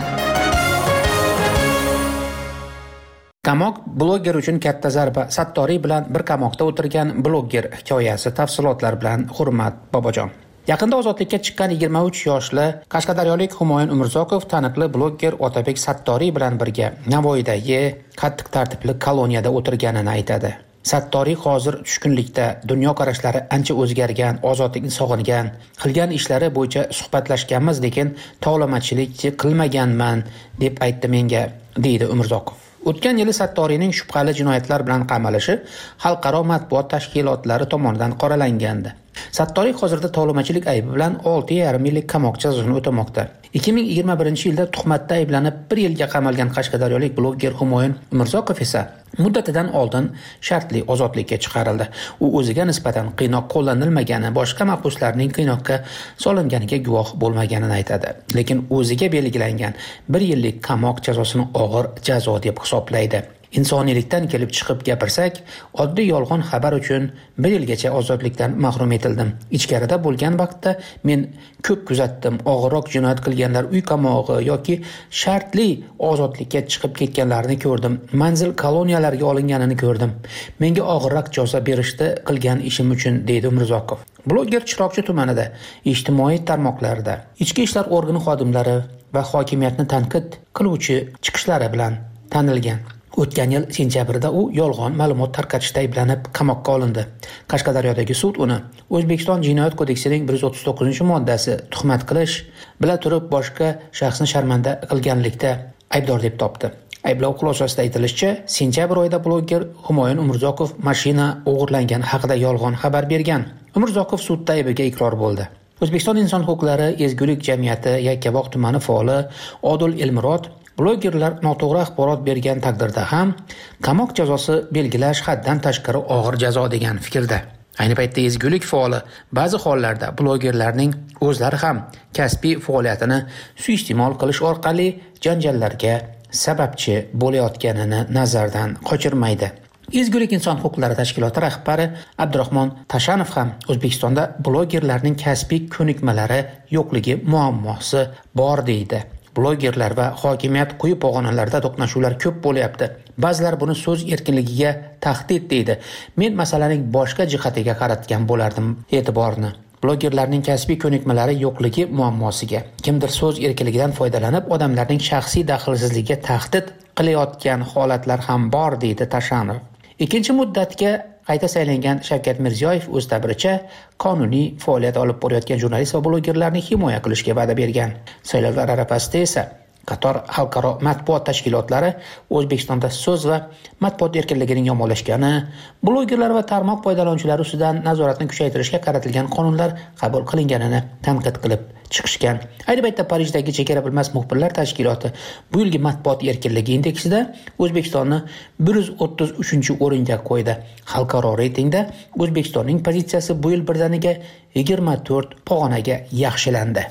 Qamoq bloger uchun katta zarba. Sattoriy bilan bir qamoqda o'tirgan bloger hikoyasi, tafsilotlar bilan Hurmat Bobojon. Yaqinda ozodlikka chiqqan 23 yoshli qashqadaryolik Humoyun Umurzoqov taniqli bloger Otabek Sattoriy bilan birga Navoiydagi qattiq tartibli koloniyada o'tirganini aytadi. Sattoriy hozir tushkunlikda, dunyo qarashlari ancha o'zgargan, ozodlikni sog'ingan, qilgan ishlari bo'yicha suhbatlashganmiz, lekin tovlamachilik qilmaganman deb aytdi menga, deydi Umurzoqov. O'tgan yili Sattoriyning shubhali jinoyatlar bilan qamalishi xalqaro matbuot tashkilotlari tomonidan qoralangandi. Sattoriy hozirda tovlamachilik aybi bilan 6,5 yillik qamoq jazosini o'tamoqda. 2021-yilda tuhmatda ayblanib 1 yilga qamalgan qashqadaryolik bloger Humoyun Umurzoqov esa muddatidan oldin shartli ozodlikka chiqarildi. U o'ziga nisbatan qiynoq qo'llanilmagani, boshqa mahbuslarning qiynoqqa solinganiga guvoh bo'lmaganini aytadi. Lekin o'ziga belgilangan 1 yillik qamoq jazosini og'ir jazo deb hisoblaydi. Insoniylikdan kelib chiqib gapirsak, oddiy yolg'on xabar uchun 1 yilgacha ozodlikdan mahrum etildim. Ichkarida bo'lgan vaqtda men ko'p kuzatdim. Og'irroq jinoyat qilganlar uy qamog'i yoki shartli ozodlikka chiqib ketganlarni ko'rdim. Manzil koloniyalarga olinganini ko'rdim. Menga og'irroq jazo berishdi qilgan ishim uchun, deydi Umurzoqov. Bloger Chiroqchi tumanida ijtimoiy tarmoqlarda ichki ishlar organi xodimlari va hokimiyatni tanqid qiluvchi chiqishlari bilan tanilgan. O'tgan yil sentyabrda u yolg'on ma'lumot tarqatishda ayblanib qamoqqa olindi. Qashqadaryodagi sud uni O'zbekiston Jinoyat kodeksining 139-moddasi tuhmat qilish, bila turib boshqa shaxsni sharmanda qilganlikda aybdor deb topdi. Ayblov xulosasida aytilishicha, sentyabr oyida bloger Humoyun Umurzoqov mashina o'g'irlangani haqida yolg'on xabar bergan. Umurzoqov sudda aybiga iqror bo'ldi. O'zbekiston Inson huquqlari ezgulik jamiyati Yakkabog' tumani faoli Odil Elmurod blogerlar noto'g'ri axborot bergan taqdirda ham qamoq jazosi belgilash haddan tashqari og'ir jazo degan fikrda. Ayni paytda ezgulik faoli ba'zi hollarda blogerlarning o'zlari ham kasbiy faoliyatini suiiste'mol qilish orqali janjallarga sababchi bo'layotganini nazardan qochirmaydi. Ezgulik inson huquqlari tashkiloti rahbari Abdurahmon Tashanov ham O'zbekistonda blogerlarning kasbiy ko'nikmalari yo'qligi muammosi bor deydi. Blogerlar va hokimiyat quyi pog'onalarda to'qnashuvlar ko'p bo'lyapti. Ba'zilar buni so'z erkinligiga tahdid deydi. Men masalaning boshqa jihatiga qaratgan bo'lardim e'tiborni. Blogerlarning kasbiy ko'nikmalari yo'qligi muammosiga, kimdir so'z erkinligidan foydalanib odamlarning shaxsiy daxlsizligiga tahdid qilayotgan holatlar ham bor, deydi Tashanov. Ikkinchi muddatga qayta saylangan Shavkat Mirziyoyev o'z ta'biricha qonuniy faoliyat olib borayotgan jurnalist va blogerlarni himoya qilishga va'da bergan. Saylovlar arafasida esa qator xalqaro matbuot tashkilotlari O'zbekistonda so'z va matbuot erkinligining yomonlashgani, blogerlar va tarmoq foydalanuvchilari ustidan nazoratni kuchaytirishga qaratilgan qonunlar qabul qilinganini tanqid qilib chiqishgan. Ayni paytda Parijdagi chegara bilmas muxbirlar tashkiloti bu yilgi matbuot erkinligi indeksida O'zbekistonni 133-o'ringa qo'ydi. Xalqaro reytingda O'zbekistonning pozitsiyasi bu yil birdaniga 24 pog'onaga yaxshilandi.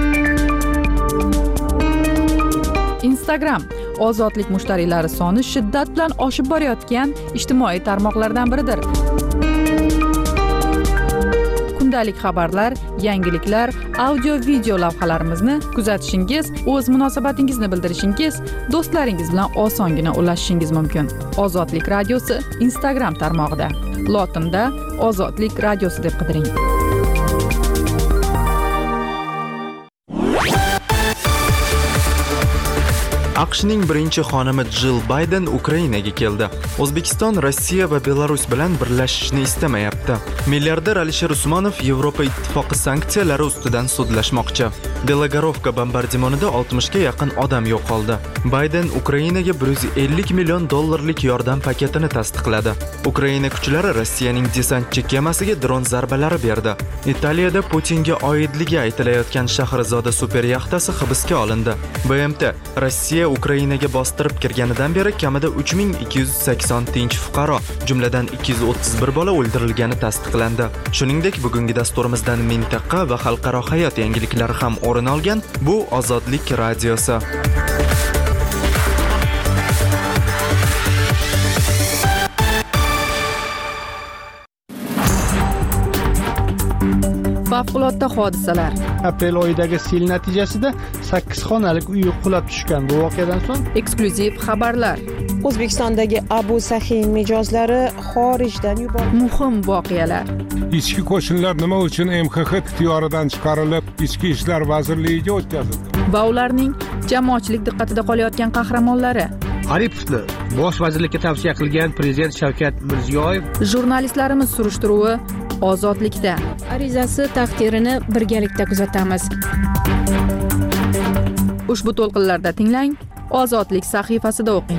Instagram ozodlik mushtariylari soni shiddat bilan oshib borayotgan ijtimoiy tarmoqlardan biridir. kundalik xabarlar, yangiliklar, audio video lavhalarimizni kuzatishingiz, o'z munosabatingizni bildirishingiz, do'stlaringiz bilan osongina ulashishingiz mumkin. Ozodlik radiosi Instagram tarmog'ida lotinda Ozodlik radiosi deb qidiring. AQShning birinchi xonimi Jill Bayden Ukrainaga keldi. O'zbekiston Rossiya va Belarus bilan birlashishni istamayapti. Milliarder Alisher Usmonov Yevropa ittifoqi sanksiyalari ustidan sudlashmoqchi. Belogorovka bombardimonida 60 ga yaqin odam yo'qoldi. Bayden Ukrainaga $150 million yordam paketini tasdiqladi. Ukraina kuchlari Rossiyaning desantchi kemasiga dron zarbalari berdi. Italiyada Putinga oidligi aytilayotgan Shahrizoda super yaxtasi hibsga olindi. BMT Rossiya Ukrainaga bostirib kirganidan beri kamida 3280 tinch fuqaro, jumladan 231 bola o'ldirilgani tasdiqlandi. Shuningdek, bugungi dasturimizdan mintaqa va xalqaro hayot yangiliklari ham o'rin olgan. Bu Ozodlik radiosi. Favqulodda hodisalar. Aprel oyidagi sel natijasida 8 xonalik uy qulab tushgan. Bu voqeadan so'ng Eksklyuziv xabarlar. O'zbekistondagi Abu Sahiy mijozlari xorijdan yuborildi. Muhim voqealar. Ichki qo'shinlar nima uchun MXX ixtiyoridan chiqarilib, Ichki ishlar vazirligiga o'tkazildi? Va ularning jamoatchilik diqqatida qolayotgan qahramonlari. Aripovni bosh vazirlikka tavsiya qilgan prezident Shavkat Mirziyoyev. Jurnalistlarimiz surishtiruvi Ozodlikda. Arizasi taqdirini birgalikda kuzatamiz. Ushbu to'lqinlarda tinglang, Ozodlik sahifasida o'qing.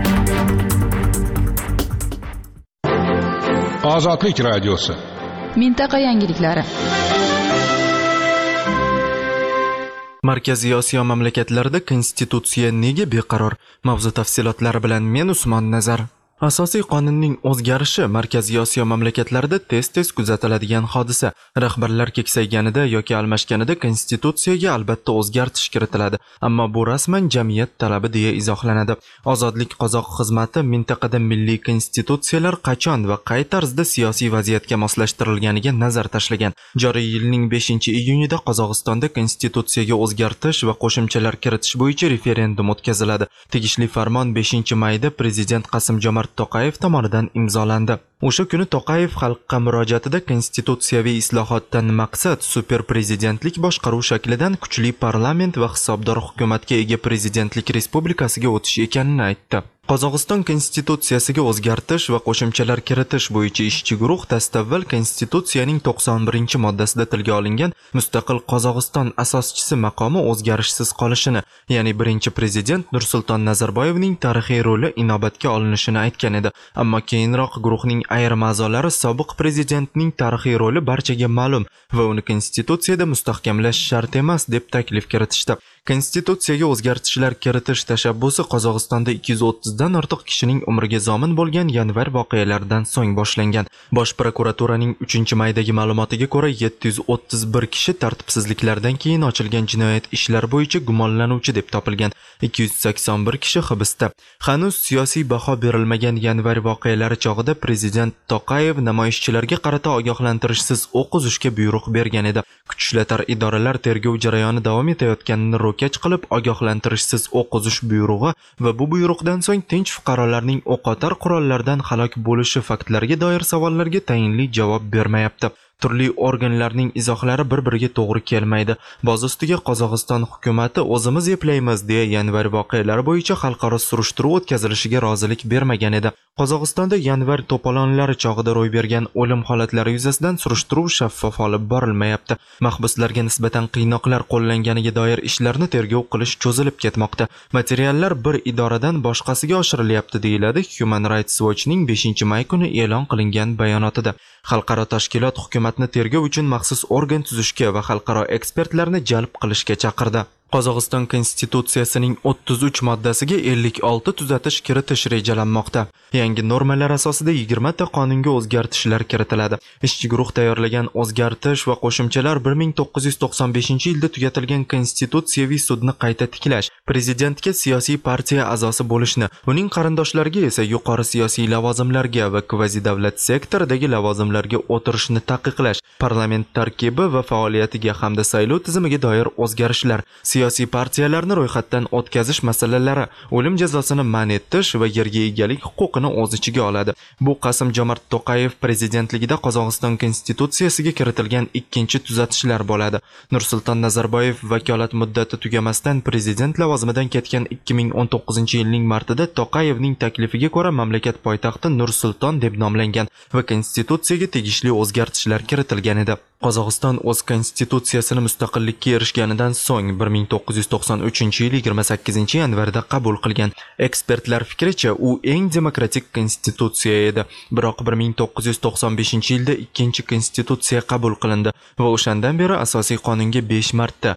Ozodlik radiosi. Mintaqa yangiliklari. Markaziy Osiyo mamlakatlarida konstitutsiya nega beqaror? Mavzu tafsilotlari bilan men Usmon Nazar. Asosiy qonunning o'zgarishi Markaziy Osiyo mamlakatlarida tez-tez kuzatiladigan hodisa. Rahbarlar keksayganida yoki almashganida konstitutsiyaga albatta o'zgartish kiritiladi, ammo bu rasman jamiyat talabi deya izohlanadi. Ozodlik qozoq xizmati mintaqada milliy konstitutsiyalar qachon va qay tarzda siyosiy vaziyatga moslashtirilganiga nazar tashlagan. Joriy yilning 5-iyunida Qozog'istonda konstitutsiyaga o'zgartish va qo'shimchalar kiritish bo'yicha referendum o'tkaziladi. Tegishli farmon 5-mayda prezident Qasimjomart To'qayev tomonidan imzolandi. O'sha kuni To'qayev xalqqa murojaatida konstitutsiyaviy islohotdan maqsad super prezidentlik boshqaruv shaklidan kuchli parlament va hisobdor hukumatga ega prezidentlik respublikasiga o'tish ekanini aytdi. Qozog'iston konstitutsiyasiga o'zgartish va qo'shimchalar kiritish bo'yicha ishchi guruh dastavval konstitutsiyaning 91-moddasida tilga olingan mustaqil Qozog'iston asoschisi maqomi o'zgarishsiz qolishini, ya'ni birinchi prezident Nursulton Nazarboyevning tarixiy roli inobatga olinishini aytgan edi. Ammo keyinroq guruhning ayrim a'zolari sobiq prezidentning tarixiy roli barchaga ma'lum va uni konstitutsiyada mustahkamlash shart emas deb taklif kiritishdi. Konstitutsiyaga o'zgartishlar kiritish tashabbusi Qozog'istonda 230 dan ortiq kishining umriga zomin bo'lgan yanvar voqealaridan so'ng boshlangan. Bosh prokuraturaning 3-maydagi ma'lumotiga ko'ra 731 kishi tartibsizliklardan keyin ochilgan jinoyat ishlari bo'yicha gumonlanuvchi deb topilgan. 281 kishi hibsda. Hanuz siyosiy baho berilmagan yanvar voqealari chog'ida prezident To'qayev namoyishchilarga qarata ogohlantirishsiz o'q uzishga buyruq bergan edi. Kuch ishlatar idoralar tergov jarayoni davom etayotganini ro'kach qilib ogohlantirishsiz o'q uzish buyrug'i va bu buyruqdan so'ng tinch fuqarolarning o'qotar qurollardan halok bo'lishi faktlariga doir savollarga tayinli javob bermayapti. Turli organlarning izohlari bir-biriga to'g'ri kelmaydi. Boz ustiga Qozog'iston hukumatı o'zimiz eplaymiz deya yanvar voqealari bo'yicha xalqaro surishtiruv o'tkazilishiga rozilik bermagan edi. Qozog'istonda yanvar to'polonlari chog'ida ro'y bergan o'lim holatlari yuzasidan surishtiruv shaffof olib borilmayapti. Mahbuslarga nisbatan qiynoqlar qo'llanganiga doir ishlarni tergov qilish cho'zilib ketmoqda. Materiallar bir idoradan boshqasiga oshirilyapti deyiladi Human Rights Watchning 5-may kuni e'lon qilingan bayonotida. Xalqaro tashkilot hukumatni tergov uchun maxsus organ tuzishga va xalqaro ekspertlarni jalb qilishga chaqirdi. Qozog'iston konstitutsiyasining 33 moddasiga 56 tuzatish kiritish rejalanmoqda. Yangi normalar asosida 20 ta qonunga o'zgartishlar kiritiladi. Ishchi guruh tayyorlagan o'zgartish va qo'shimchalar 1995-yilda tugatilgan konstitutsiyaviy sudni qayta tiklash, prezidentga siyosiy partiya a'zosi bo'lishni, uning qarindoshlariga esa yuqori siyosiy lavozimlarga va kvazi-davlat sektoridagi lavozimlarga o'tirishni taqiqlash, parlament tarkibi va faoliyatiga hamda saylov tizimiga doir o'zgarishlar, siyosiy partiyalarni ro'yxatdan o'tkazish masalalari, o'lim jazosini man etish va yerga egalik huquqini o'z ichiga oladi. Bu Qasim-Jomart To'qayev prezidentligida Qozog'iston konstitutsiyasiga kiritilgan ikkinchi tuzatishlar bo'ladi. Nursulton Nazarboyev vakolat muddati tugamasdan prezident lavozimidan ketgan 2019-yilning martida To'qayevning taklifiga ko'ra mamlakat poytaxti Nursulton deb nomlangan va konstitutsiyaga tegishli o'zgartishlar kiritilgan edi. Qozog'iston o'z konstitutsiyasini mustaqillikka erishganidan so'ng 1993-yil 28-yanvarda qabul qilgan. Ekspertlar fikricha, u eng demokratik konstitutsiya edi. Biroq 1995-yilda ikkinchi konstitutsiya qabul qilindi va o'shandan beri asosiy qonunga 5 marta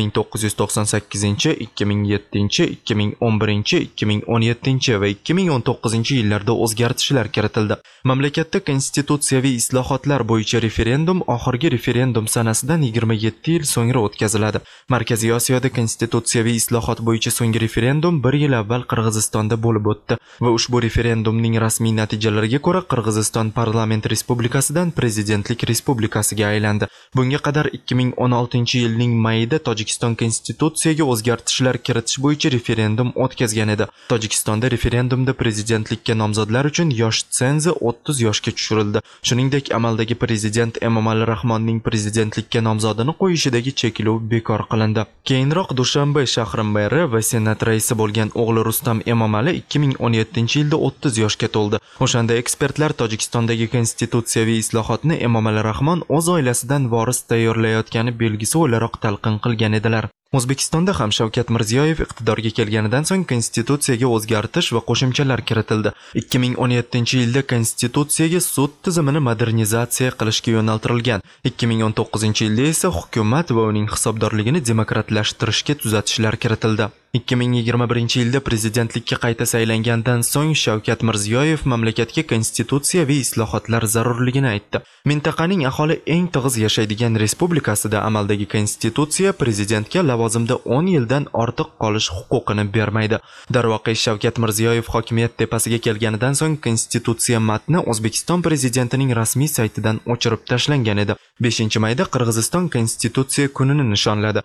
1998, 2007, 2011, 2017 va 2019-yillarda o'zgartishlar kiritildi. Mamlakatda konstitutsiyaviy islohotlar bo'yicha referendum oxirgi referendum sanasidan 27 yil so'ngra o'tkaziladi. Markaziy Osiyoda konstitutsiyaviy islohot bo'yicha so'nggi referendum 1 yil avval Qirg'izistonda bo'lib o'tdi va ushbu referendumning rasmiy natijalariga ko'ra Qirg'iziston parlament respublikasidan prezidentlik respublikasiga aylandi. Bunga qadar 2016-yilning mayida Tojikiston konstitutsiyaga o'zgartishlar kiritish bo'yicha referendum o'tkazgan edi. Tojikistonda referendumda prezidentlikka nomzodlar uchun yosh tsenzi 30 yoshga tushirildi. Shuningdek, amaldagi prezident Emomali Rahmonning prezidentlikka nomzodini qo'yishidagi cheklov bekor qilindi. Keyinroq Dushanbe shahri meri va senat raisi bo'lgan o'g'li Rustam Emomali 2017-yilda 30 yoshga to'ldi. O'shanda ekspertlar Tojikistondagi konstitutsiyaviy islohotni Emomali Rahmon o'z oilasidan voris tayyorlayotgani belgisi o'laroq talqin qilgan edilar. O'zbekistonda ham Shavkat Mirziyoyev iqtidorga kelganidan so'ng konstitutsiyaga o'zgartish va qo'shimchalar kiritildi. 2017-yilda konstitutsiyaga sud tizimini modernizatsiya qilishga yo'naltirilgan. 2019-yilda esa hukumat va uning hisobdorligini demokratlashtirishga tuzatishlar kiritildi. 2021-yilda prezidentlikka qayta saylangandan so'ng Shavkat Mirziyoyev mamlakatga konstitutsiyaviy islohotlar zarurligini aytdi. Mintaqaning aholi eng tig'iz yashaydigan respublikasida amaldagi konstitutsiya prezidentga lavozimda 10 yildan ortiq qolish huquqini bermaydi. Darvoqe, Shavkat Mirziyoyev hokimiyat tepasiga kelganidan so'ng konstitutsiya matni O'zbekiston prezidentining rasmiy saytidan o'chirib tashlangan edi. 5-mayda Qirg'iziston konstitutsiya kunini nishonladi.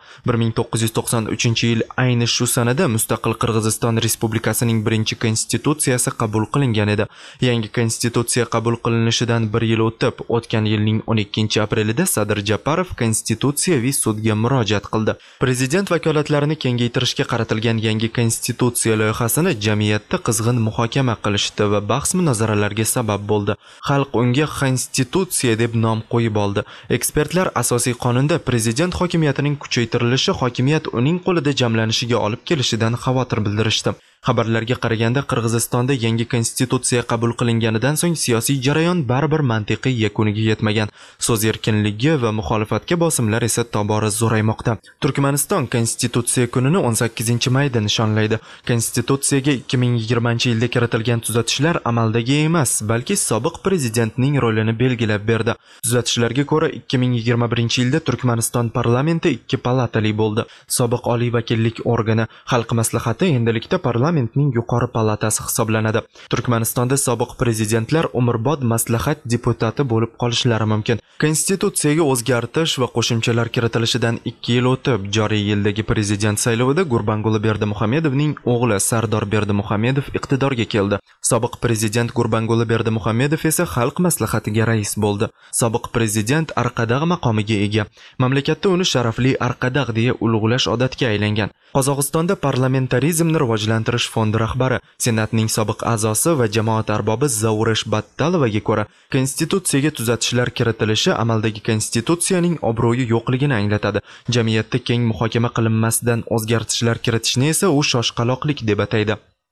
1993-yil ayni shu sanada mustaqil Qirg'iziston Respublikasining birinchi konstitutsiyasi qabul qilingan edi. Yangi konstitutsiya qabul qilinishidan 1 yil o'tib, o'tgan yilning 12-aprelida Sadir Japarov konstitutsiyaviy sudga murojaat qildi. Prezident vakolatlarini kengaytirishga qaratilgan yangi konstitutsiya loyihasini jamiyatda qizg'in muhokama qilishdi va bahs-munozaralarga sabab bo'ldi. Xalq unga konstitutsiya deb nom qo'yib oldi. Ekspertlar asosiy qonunda prezident hokimiyatining kuchaytirilishi hokimiyat uning qo'lida jamlanishiga olib kelishidan xavotir bildirishdi. Xabarlarga qaraganda Qirg'izistonda yangi konstitutsiya qabul qilinganidan so'ng siyosiy jarayon baribir mantiqiy yakuniga yetmagan. So'z erkinligi va muxolifatga bosimlar esa tobora zo'raymoqda. Turkmaniston konstitutsiya kunini 18-mayda nishonlaydi. Konstitutsiyaga 2020-yilda kiritilgan tuzatishlar amaldagi emas, balki sobiq prezidentning rolini belgilab berdi. Tuzatishlarga ko'ra 2021-yilda Turkmaniston parlamenti 2 palatali bo'ldi. Sobiq oliy vakillik organi Xalq maslahati endilikda parlamentning yuqori palatasi hisoblanadi. Turkmanistonda sobiq prezidentlar umrbod maslahat deputati bo'lib qolishlari mumkin. Konstitutsiyaga o'zgartish va qo'shimchalar kiritilishidan 2 yil o'tib, joriy yildagi prezident saylovida Gurbanguli Berdimuhamedovning o'g'li Sardor Berdimuhamedov iqtidorga keldi. Sobiq prezident Gurbanguli Berdimuhamedov esa Xalq maslahatiga rais bo'ldi. Sobiq prezident Arqadag' maqomiga ega. Mamlakatda uni sharafli Arqadag' deya ulug'lash odatga aylangan. Qozog'istonda parlamentarizmni rivojlantirish fondi rahbari, senatning sobiq a'zosi va jamoat arbobi Zauresh Battalovaga ko'ra, konstitutsiyaga tuzatishlar kiritilishi amaldagi konstitutsiyaning obro'yi yo'qligini anglatadi. Jamiyatda keng muhokama qilinmasdan o'zgartishlar kiritishni esa u shoshqaloqlik deb ataydi.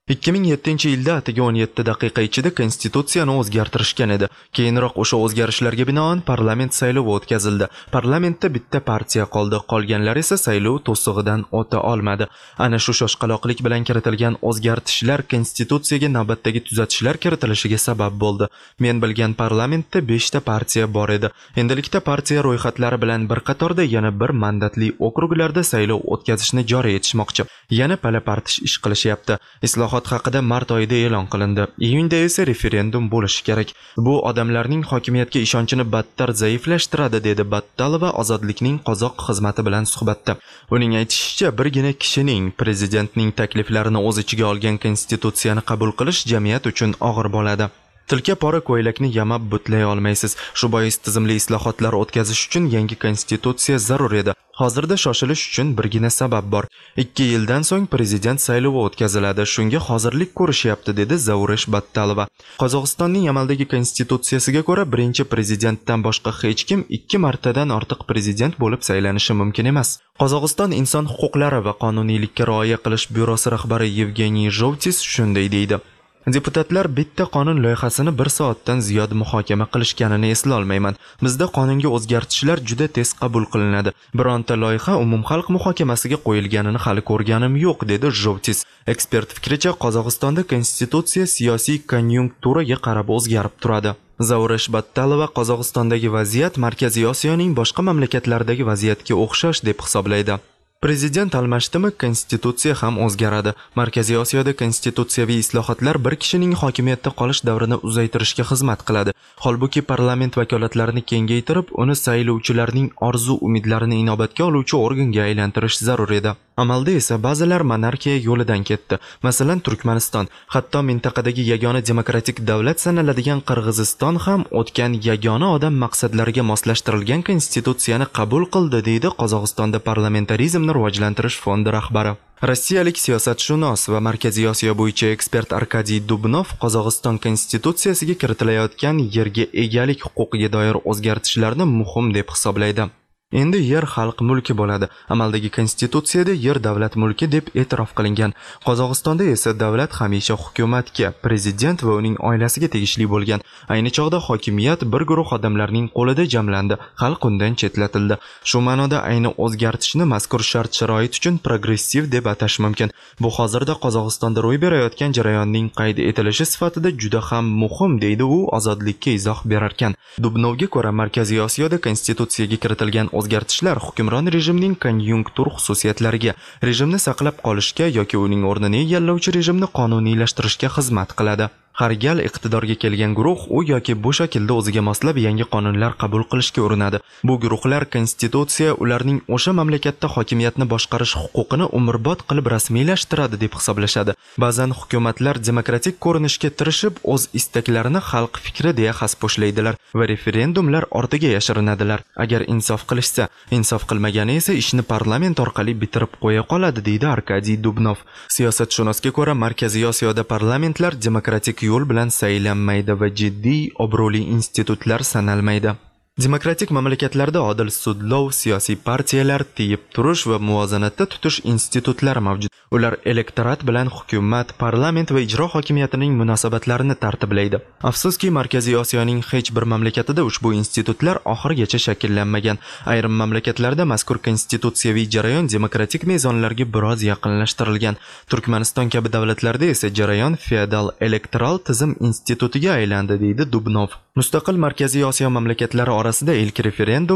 2007-yilda atigi 17 daqiqa ichida konstitutsiyani o'zgartirishgan edi. Keyinroq o'sha o'zgarishlarga binoan parlament saylovi o'tkazildi. Parlamentda bitta partiya qoldi, qolganlar esa saylov to'sig'idan o'ta olmadi. Ana shu shoshqaloqlik bilan kiritilgan o'zgartishlar konstitutsiyaga navbatdagi tuzatishlar kiritilishiga sabab bo'ldi. Men bilgan parlamentda 5 ta partiya bor edi. Endilikda partiya ro'yxatlari bilan bir qatorda yana bir mandatli okruglarda saylov o'tkazishni joriy etishmoqchi. Yana pala-partish ish qilishyapti. Islohot haqida mart oyida e'lon qilindi. Iyunda esa referendum bo'lishi kerak. Bu odamlarning hokimiyatga ishonchini battar zaiflashtiradi, dedi Battalova Ozodlikning qozoq xizmati bilan suhbatda. Uning aytishicha, birgina kishining prezidentning takliflarini o'z ichiga olgan konstitutsiyani qabul qilish jamiyat uchun og'ir bo'ladi. Tilka pora ko'ylakni yamab butlay olmaysiz. Shu bois tizimli islohotlar o'tkazish uchun yangi konstitutsiya zarur edi. Hozirda shoshilish uchun birgina sabab bor. 2 yildan so'ng prezident saylovi o'tkaziladi. Shunga hozirlik ko'rishyapti, dedi Zavurish Battalova. Qozog'istonning amaldagi konstitutsiyasiga ko'ra, birinchi prezidentdan boshqa hech kim 2 martadan ortiq prezident bo'lib saylanishi mumkin emas. Qozog'iston inson huquqlari va qonuniylikka rioya qilish byurosi rahbari Yevgeniy Zhovtis shunday deydi. Deputatlar bitta qonun loyihasini 1 soatdan ziyod muhokama qilishganini eslolmayman. Bizda qonunga o'zgartishlar juda tez qabul qilinadi. Bironta loyiha umumxalq muhokamasiga qo'yilganini hali ko'rganim yo'q, dedi Zhovtis. Ekspert fikricha, Qozog'istonda konstitutsiya siyosiy konjunkturaga qarab o'zgarib turadi. Zavurish Battalova Qozog'istondagi vaziyat Markaziy Osiyoning boshqa mamlakatlaridagi vaziyatga o'xshash deb hisoblaydi. Prezident almashdimi, konstitutsiya ham o'zgaradi. Markaziy Osiyoda konstitutsiyaviy islohotlar bir kishining hokimiyatda qolish davrini uzaytirishga xizmat qiladi. Holbuki parlament vakolatlarini kengaytirib, uni saylovchilarning orzu-umidlarini inobatga oluvchi organga aylantirish zarur edi. Amalda esa ba'zilar monarxiya yo'lidan ketdi. Masalan, Turkmaniston, hatto mintaqadagi yagona demokratik davlat sanaladigan Qirg'iziston ham o'tgan yagona odam maqsadlariga moslashtirilgan konstitutsiyani qabul qildi, deydi Qozog'istonda parlamentarizmni rivojlantirish fondi rahbari. Rossiyalik siyosatshunos va Markaziy Osiyo bo'yicha ekspert Arkadiy Dubnov Qozog'iston konstitutsiyasiga kiritilayotgan yerga egalik huquqiga doir o'zgartishlarni muhim deb hisoblaydi. Endi yer xalq mulki bo'ladi. Amaldagi konstitutsiyada yer davlat mulki deb e'tirof qilingan. Qozog'istonda esa davlat hamisha hukumatga, prezident va uning oilasiga tegishli bo'lgan. Ayni chog'da hokimiyat bir guruh odamlarning qo'lida jamlandi, xalq undan chetlatildi. Shu ma'noda ayni o'zgartishni mazkur shart-sharoit uchun progressiv deb atash mumkin. Bu hozirda Qozog'istonda ro'y berayotgan jarayonning qayd etilishi sifatida juda ham muhim, deydi u Ozodlikka izoh berarkan. Dubnovga ko'ra, Markaziy Osiyoda konstitutsiyaga kiritilgan o'zgartishlar hukmron rejimning konjunktur xususiyatlariga, rejimni saqlab qolishga yoki uning o'rnini egallovchi rejimni qonuniylashtirishga xizmat qiladi. Har gal iqtidorga kelgan guruh u yoki bu shaklda o'ziga moslab yangi qonunlar qabul qilishga urinadi. Bu guruhlar konstitutsiya ularning o'sha mamlakatda hokimiyatni boshqarish huquqini umrbod qilib rasmiylashtiradi deb hisoblashadi. Ba'zan hukumatlar demokratik ko'rinishga tirishib, o'z istaklarini xalq fikri deya xaspo'shlaydilar va referendumlar ortiga yashirinadilar. Agar insof qilishsa, insof qilmagani esa ishni parlament orqali bitirib qo'ya qoladi, deydi Arkadiy Dubnov. Siyosatshunosga ko'ra, Markaziy Osiyoda parlamentlar demokratik yo'l bilan saylanmaydi va jiddiy obro'li institutlar sanalmaydi. Demokratik mamlakatlarda odil sudlov, siyosiy partiyalar, tiyib turish va muvozanatda tutish institutlari mavjud. Ular elektorat bilan hukumat, parlament va ijro hokimiyatining munosabatlarini tartiblaydi. Afsuski, Markaziy Osiyoning hech bir mamlakatida ushbu institutlar oxirigacha shakllanmagan. Ayrim mamlakatlarda mazkur konstitutsiyaviy jarayon demokratik mezonlarga biroz yaqinlashtirilgan. Turkmaniston kabi davlatlarda esa jarayon feodal elektoral tizim institutiga aylandi, deydi Dubnov. Mustaqil Markaziy Osiyo mamlakatlari orasida ilk referendum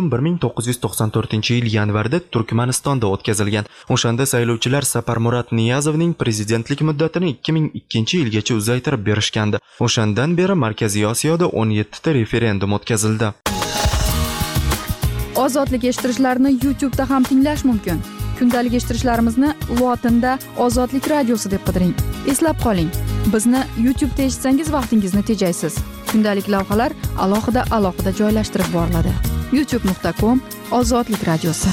1994-yil yanvarda Turkmanistonda o'tkazilgan. O'shanda saylovchilar Saparmurat Niyazovning prezidentlik muddatini 2002-yilgacha uzaytirib berishgandi. O'shandan beri Markaziy Osiyoda 17 ta referendum o'tkazildi. Ozodlik eshittirishlarni YouTube'da ham tinglash mumkin. Kundalik eshittirishlarimizni lotinda Ozodlik radiosi deb qidiring. Eslab qoling, bizni YouTube'da eshitsangiz vaqtingizni tejaysiz. Kundalik lavhalar alohida joylashtirib boriladi. youtube.com/Ozodlik radiosi.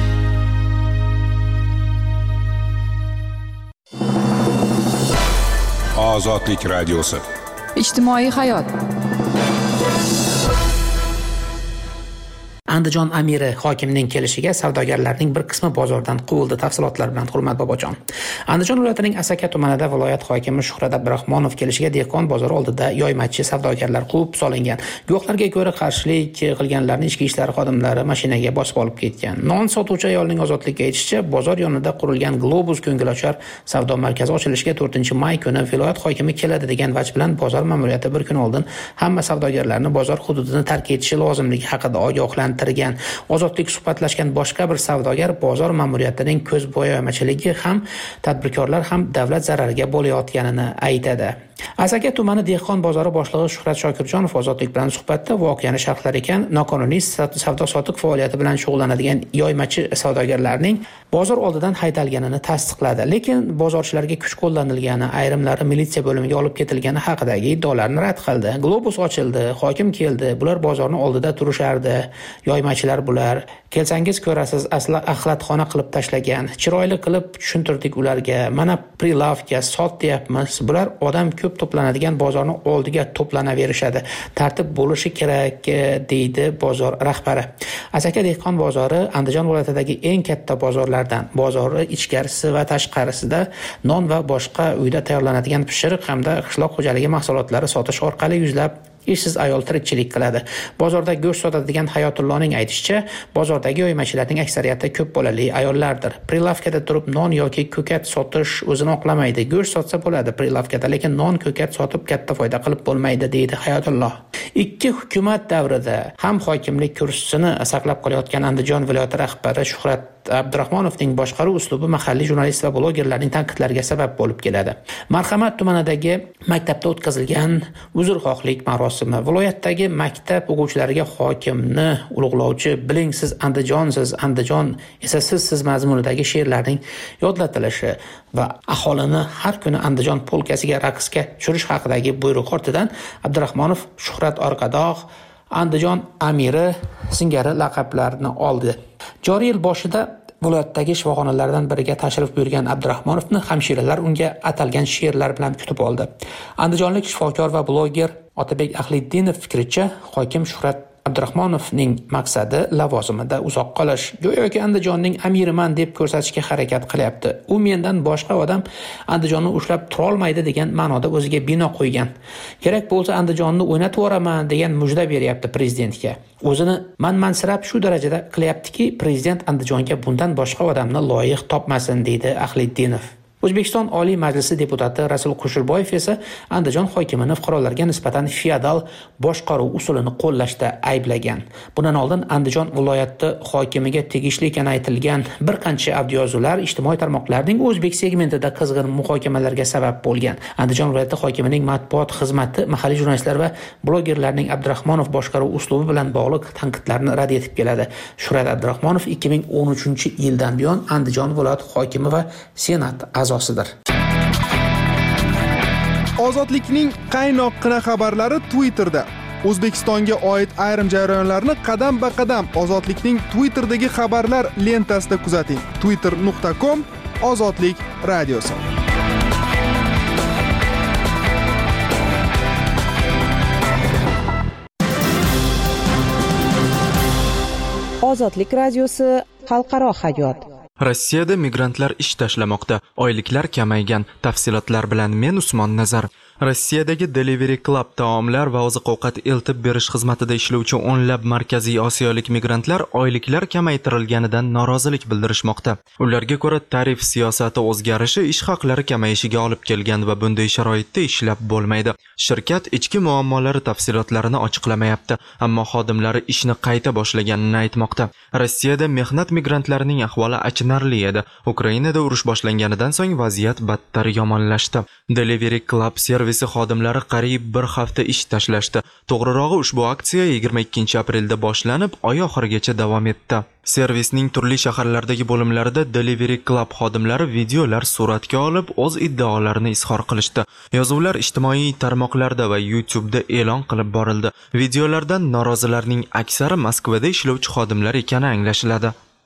Ozodlik radiosi. Ijtimoiy hayot. Andijon amiri hokimining kelishiga savdogarlarning bir qismi bozordan quvildi. Tafsilotlar bilan Hurmat Bobojon. Andijon viloyatining Asaka tumanida viloyat hokimi Shuhrat Abdurahmonov kelishiga dehqon bozori oldida yoymachi savdogarlar quvib solingan. Guvohlarga ko'ra qarshilik qilganlarni ichki ishlar xodimlari mashinaga bosib olib ketgan. Non sotuvchi ayolning ozodlikka aytishicha, bozor yonida qurilgan Globus ko'ngilochar savdo markazi ochilishiga 4-may kuni viloyat hokimi keladi degan vaj bilan bozor ma'muriyati bir kun oldin hamma savdogarlarni bozor hududini tark etishi lozimligi haqida ogohlantirgan. Ozodlik suhbatlashgan boshqa bir savdogar bozor ma'muriyatining ko'zbo'yamachiligi ham tadbirkorlar ham davlat zarariga bo'layotganini aytadi. Asaka tumani dehqon bozori boshlig'i Shuhrat Shokirjonov ozodlik bilan suhbatda voqeani sharhlar ekan, noqonuniy savdo-sotiq faoliyati bilan shug'ullanadigan yoymachi savdogarlarning bozor oldidan haydalganini tasdiqladi. Lekin bozorchilarga kuch qo'llanilgani, ayrimlari militsiya bo'limiga olib ketilgani haqidagi iddaolarni rad qildi. Globus ochildi, hokim keldi, bular bozorning oldida turishardi. Yoymachilar bular. Kelsangiz ko'rasiz, asla axlatxona qilib tashlagan. Chiroyli qilib tushuntirdik ularga. Mana prilavka sotyapmiz. Bular odam ko'p to'planadigan bozorning oldiga to'planaverishadi. Tartib bo'lishi kerak, deydi bozor rahbari. Asaka dehqon bozori Andijon viloyatidagi eng katta bozorlardan. Bozori ichkarisi va tashqarisida non va boshqa uyda tayyorlanadigan pishiriq hamda qishloq xo'jaligi mahsulotlari sotish orqali yuzlab ishsiz ayol tirikchilik qiladi. Bozorda go'sht sotadigan Hayotullohning aytishicha, bozordagi yoymachilarning aksariyati ko'p bolali ayollardir. Prilavkada turib non yoki ko'kat sotish o'zini oqlamaydi. Go'sht sotsa bo'ladi prilavkada, lekin non ko'kat sotib katta foyda qilib bo'lmaydi, deydi Hayotulloh. Ikki hukumat davrida ham hokimlik kursisini saqlab qolayotgan Andijon viloyati rahbari Shuhrat Abdurahmonovning boshqaruv uslubi mahalliy jurnalist va blogerlarning tanqidlariga sabab bo'lib keladi. Marhamat tumanidagi maktabda o'tkazilgan uzrxohlik marosimi viloyatdagi maktab o'quvchilariga hokimni ulug'lovchi bilingsiz Andijonsiz, Andijon esa siz mazmunidagi she'rlarning yodlatilishi va aholini har kuni Andijon polkasiga raqsga tushirish haqidagi buyruq ortidan Abdurahmonov Shuhrat Orqadoq Andijon amiri singari laqablarni oldi. Joriy yil boshida viloyatdagi shifoxonalardan biriga tashrif buyurgan Abdurahmonovni hamshiralar unga atalgan she'rlar bilan kutib oldi. Andijonlik shifokor va bloger Otabek Ahliddinov fikricha, hokim Shuhrat Abdurahmonovning maqsadi lavozimida uzoq qolish. Go'yoki Andijonning amiriman deb ko'rsatishga harakat qilyapti. U mendan boshqa odam Andijonni ushlab tura olmaydi degan ma'noda o'ziga bino qo'ygan. Kerak bo'lsa Andijonni o'ynatib yuboraman degan mujda beryapti prezidentga. O'zini manmansirab shu darajada qilyaptiki, prezident Andijonga bundan boshqa odamni loyiq topmasin, deydi Ahliddinov. O'zbekiston Oliy Majlisi deputati Rasul Qushilboyev esa Andijon hokimini fuqarolarga nisbatan feodal boshqaruv usulini qo'llashda ayblagan. Bundan oldin Andijon viloyati hokimiga tegishli ekani aytilgan bir qancha audioyozuvlar ijtimoiy tarmoqlarning o'zbek segmentida qizg'in muhokamalarga sabab bo'lgan. Andijon viloyati hokimining matbuot xizmati mahalliy jurnalistlar va blogerlarning Abdurahmonov boshqaruv uslubi bilan bog'liq tanqidlarni rad etib keladi. Shuhrat Abdurahmonov 2013-yildan buyon Andijon viloyati hokimi va senat a'zosidir. Ozodlikning qaynoqqina xabarlari Twitterda. O'zbekistonga oid ayrim jarayonlarni qadam-ba-qadam Ozodlikning Twitterdagi xabarlar lentasida kuzating. twitter.com Ozodlik radiosi. Ozodlik radiosi xalqaro hayot. Rossiyada migrantlar ish tashlamoqda, oyliklar kamaygan. Tafsilotlar bilan men Usmon Nazar. Rossiyadagi Delivery Club taomlar va oziq-ovqat eltib berish xizmatida ishlovchi o'nlab markaziy osiyolik migrantlar oyliklar kamaytirilganidan norozilik bildirishmoqda. Ularga ko'ra, tarif siyosati o'zgarishi ish haqlari kamayishiga olib kelgan va bunday sharoitda ishlab bo'lmaydi. Shirkat ichki muammolari tafsilotlarini ochiqlamayapti, ammo xodimlari ishni qayta boshlaganini aytmoqda. Rossiyada mehnat migrantlarining ahvoli achinarli edi. Ukrainada urush boshlanganidan so'ng vaziyat battar yomonlashdi. Delivery Club servisi xodimlari qariyb bir hafta ish tashlashdi. To'g'rirog'i ushbu aksiya 22-aprelda boshlanib, oy oxirigacha davom etdi. Servisning turli shaharlardagi bo'limlarida Delivery Club xodimlari videolar suratga olib, o'z iddaolarini izhor qilishdi. Yozuvlar ijtimoiy tarmoqlarda va YouTube'da e'lon qilib borildi. Videolardan norozilarning aksari Moskvada ishlovchi xodimlar ekani anglashiladi.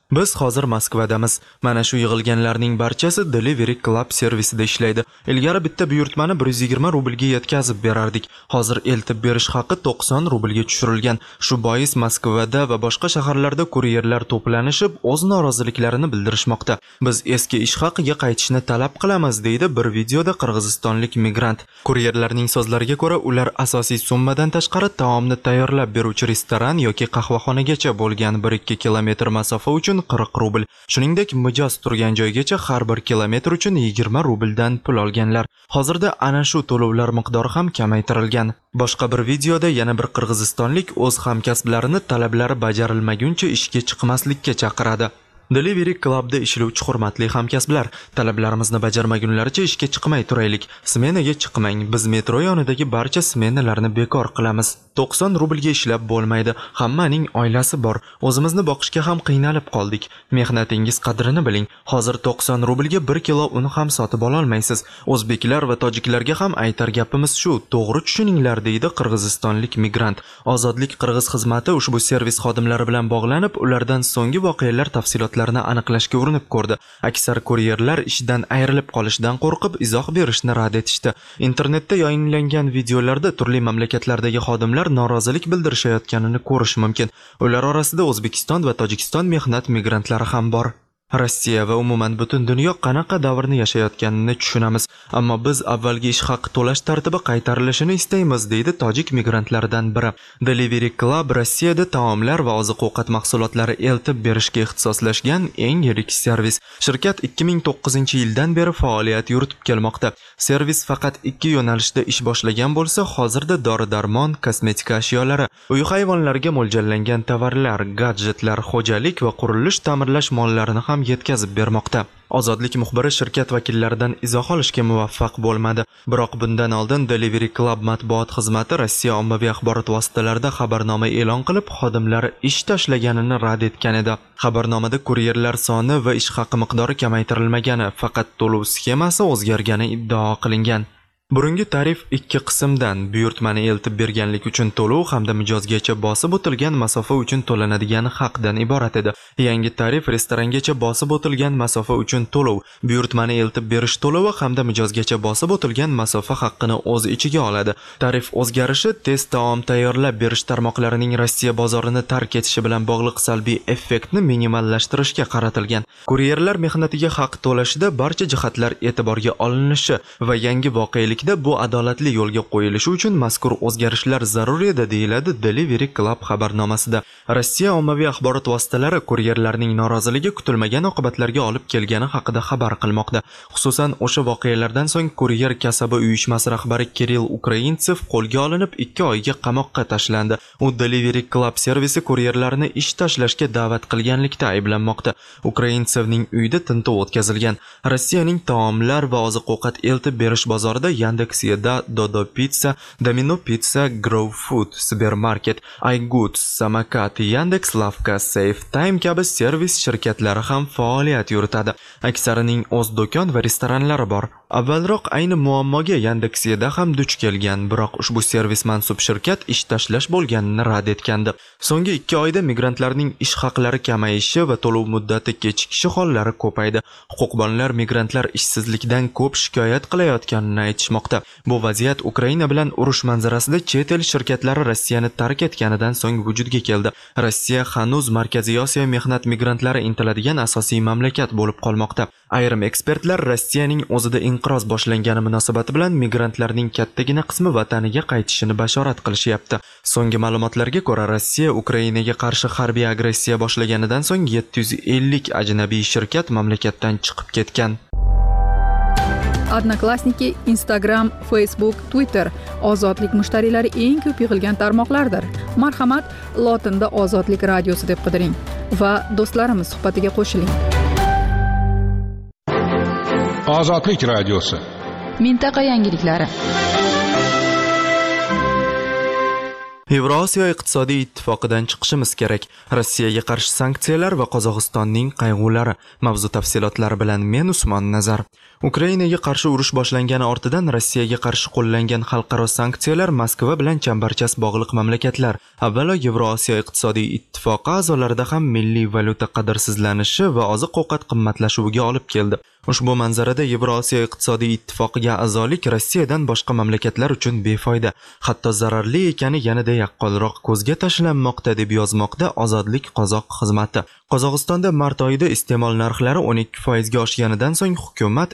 Biz hozir Moskvadamiz. Mana shu yig'ilganlarning barchasi Delivery Club servisida ishlaydi. Ilgari bitta buyurtmani 120 rublga yetkazib berardik. Hozir eltib berish haqi 90 rublga tushirilgan. Shu bois Moskvada va boshqa shaharlarda kuryerlar to'planishib, o'z noroziliklarini bildirishmoqda. Biz eski ish haqiga qaytishni talab qilamiz, deydi bir videoda qirg'izistonlik migrant. Kuryerlarning so'zlariga ko'ra, ular asosiy summadan tashqari taomni tayyorlab beruvchi restoran yoki qahvaxonagacha bo'lgan 1-2 kilometr masofa uchun 40 rubl. Shuningdek, mijoz turgan joygacha har 1 kilometr uchun 20 rubldan pul olganlar. Hozirda ana shu to'lovlar miqdori ham kamaytirilgan. Boshqa bir videoda yana bir qirg'izistonlik o'z hamkasblarini talablari bajarilmaguncha ishga chiqmaslikka chaqiradi. Delivery Clubda ishlovchi hurmatli hamkasblar, talablarimizni bajarmagunlaricha ishga chiqmay turaylik. Smenaga chiqmang. Biz metro yonidagi barcha smenalarni bekor qilamiz. 90 rublga ishlab bo'lmaydi. Hammaning oilasi bor. O'zimizni boqishga ham qiynalib qoldik. Mehnatingiz qadrini biling. Hozir 90 rublga 1 kilo un ham sotib ola olmaysiz. O'zbeklar va tojiklarga ham aytar gapimiz shu. To'g'ri tushuninglar, deydi qirg'izistonlik migrant. Ozodlik Qirg'iz xizmati ushbu servis xodimlari bilan bog'lanib, ulardan so'nggi voqealar tafsilotlarini aniqlashga urinib ko'rdi. Aksar kuryerlar ishdan ayrilib qolishdan qo'rqib izoh berishni rad etishdi. Internetda yayinlangan videolarda turli mamlakatlardagi xodimlar norozilik bildirishayotganini ko'rish mumkin. Ular orasida O'zbekiston va Tojikiston mehnat migrantlari ham bor. Rossiya va umuman butun dunyo qanaqa davrni yashayotganini tushunamiz, ammo biz avvalgi ish haqi to'lash tartibi qaytarilishini istaymiz, deydi tojik migrantlaridan biri. Delivery Club Rossiyada taomlar va oziq-ovqat mahsulotlari eltib berishga ixtisoslashgan eng yirik servis. Shirkat 2009-yildan beri faoliyat yuritib kelmoqda. Servis faqat 2 yo'nalishda ish boshlagan bo'lsa, hozirda dori-darmon, kosmetika ashyolari, uy hayvonlariga mo'ljallangan tovarlar, gadjetlar, xo'jalik va qurilish ta'mirlash mollarini ham yetkazib bermoqda. Ozodlik muxbiri shirkat vakillaridan izoh olishga muvaffaq bo'lmadi. Biroq bundan oldin Delivery Club matbuot xizmati Rossiya ommaviy axborot vositalarida xabarnoma e'lon qilib, xodimlari ish tashlaganini rad etgan edi. Xabarnomada kuryerlar soni va ish haqi miqdori kamaytirilmagani, faqat to'lov sxemasi o'zgargani iddao qilingan. Burungi tarif 2 qismdan buyurtmani eltib berganlik uchun to'lov hamda mijozgacha bosib o'tilgan masofa uchun to'lanadigan haqdan iborat edi. Yangi tarif restorangacha bosib o'tilgan masofa uchun to'lov, buyurtmani eltib berish to'lovi hamda mijozgacha bosib o'tilgan masofa haqqini o'z ichiga oladi. Tarif o'zgarishi tez taom tayyorlab berish tarmoqlarining Rossiya bozorini tark etishi bilan bog'liq salbiy effektni minimallashtirishga qaratilgan. Kuryerlar mehnatiga haq to'lashida barcha jihatlar e'tiborga olinishi va yangi voqelik bu adolatli yo'lga qo'yilishi uchun mazkur o'zgarishlar zarur edi, deyiladi Delivery Club xabarnomasida. Rossiya ommaviy axborot vositalari kuryerlarning noroziligi kutilmagan oqibatlarga olib kelgani haqida xabar qilmoqda. Xususan, o'sha voqealardan so'ng kuryer kasaba uyushmasi rahbari Kirill Ukraintsev qo'lga olinib 2 oyga qamoqqa tashlandi. U Delivery Club servisi kuryerlarini ish tashlashga da'vat qilganlikda ayblanmoqda. Ukraintsevning uyida tintuv o'tkazilgan. Rossiyaning taomlar va oziq-ovqat eltib berish bozorida Yandex Yeda, Dodo Pizza, Domino Pizza, Grow Food, Supermarket, iGoods, Samokat, Yandex Lavka, Safe Time kabi servis shirkatlari ham faoliyat yuritadi. Aksarining o'z do'kon va restoranlari bor. Avvalroq ayni muammoga Yandex Yeda ham duch kelgan, biroq ushbu servis mansub shirkat ish tashlash bo'lganini rad etgandi. So'nggi 2 oyda migrantlarning ish haqlari kamayishi va to'lov muddati kechikishi hollari ko'paydi. Huquqbonlar migrantlar ishsizlikdan ko'p shikoyat qilayotganini aytishmoqda. Bu vaziyat Ukraina bilan urush manzarasida chet el shirkatlari Rossiyani tark etganidan so'ng vujudga keldi. Rossiya hanuz Markaziy Osiyo mehnat migrantlari intiladigan asosiy mamlakat bo'lib qolmoqda. Ayrim ekspertlar Rossiyaning o'zida inqiroz boshlangani munosabati bilan migrantlarning kattagina qismi vataniga qaytishini bashorat qilishyapti. So'nggi ma'lumotlarga ko'ra, Rossiya Ukrainaga qarshi harbiy agressiya boshlaganidan so'ng 750 ajnabiy shirkat mamlakatdan chiqib ketgan. Odnoklassniki, Instagram, Facebook, Twitter ozodlik mushtariylari eng ko'p yig'ilgan tarmoqlardir. Marhamat, lotinda Ozodlik radiosi deb qidiring va do'stlarimiz suhbatiga qo'shiling. Ozodlik radiosi. Mintaqa yangiliklari. Yevrosiyo iqtisodiy ittifoqidan chiqishimiz kerak. Rossiyaga qarshi sanksiyalar va Qozog'istonning qayg'ulari. Mavzu tafsilotlari bilan men Usmon Nazar. Ukrainaga qarshi urush boshlangani ortidan Rossiyaga qarshi qo'llangan xalqaro sanksiyalar Moskva bilan chambarchas bog'liq mamlakatlar, avvalo Yevrosiyo iqtisodiy ittifoqi a'zolarida ham milliy valyuta qadrsizlanishi va oziq-ovqat qimmatlashuviga olib keldi. Ushbu manzarada Yevrosiyo iqtisodiy ittifoqiga a'zolik Rossiyadan boshqa mamlakatlar uchun befoyda, hatto zararli ekani yanada yaqqolroq ko'zga tashlanmoqda deb yozmoqda Ozodlik qozoq xizmati. Qozog'istonda mart oyida iste'mol narxlari 12% ga oshganidan so'ng hukumat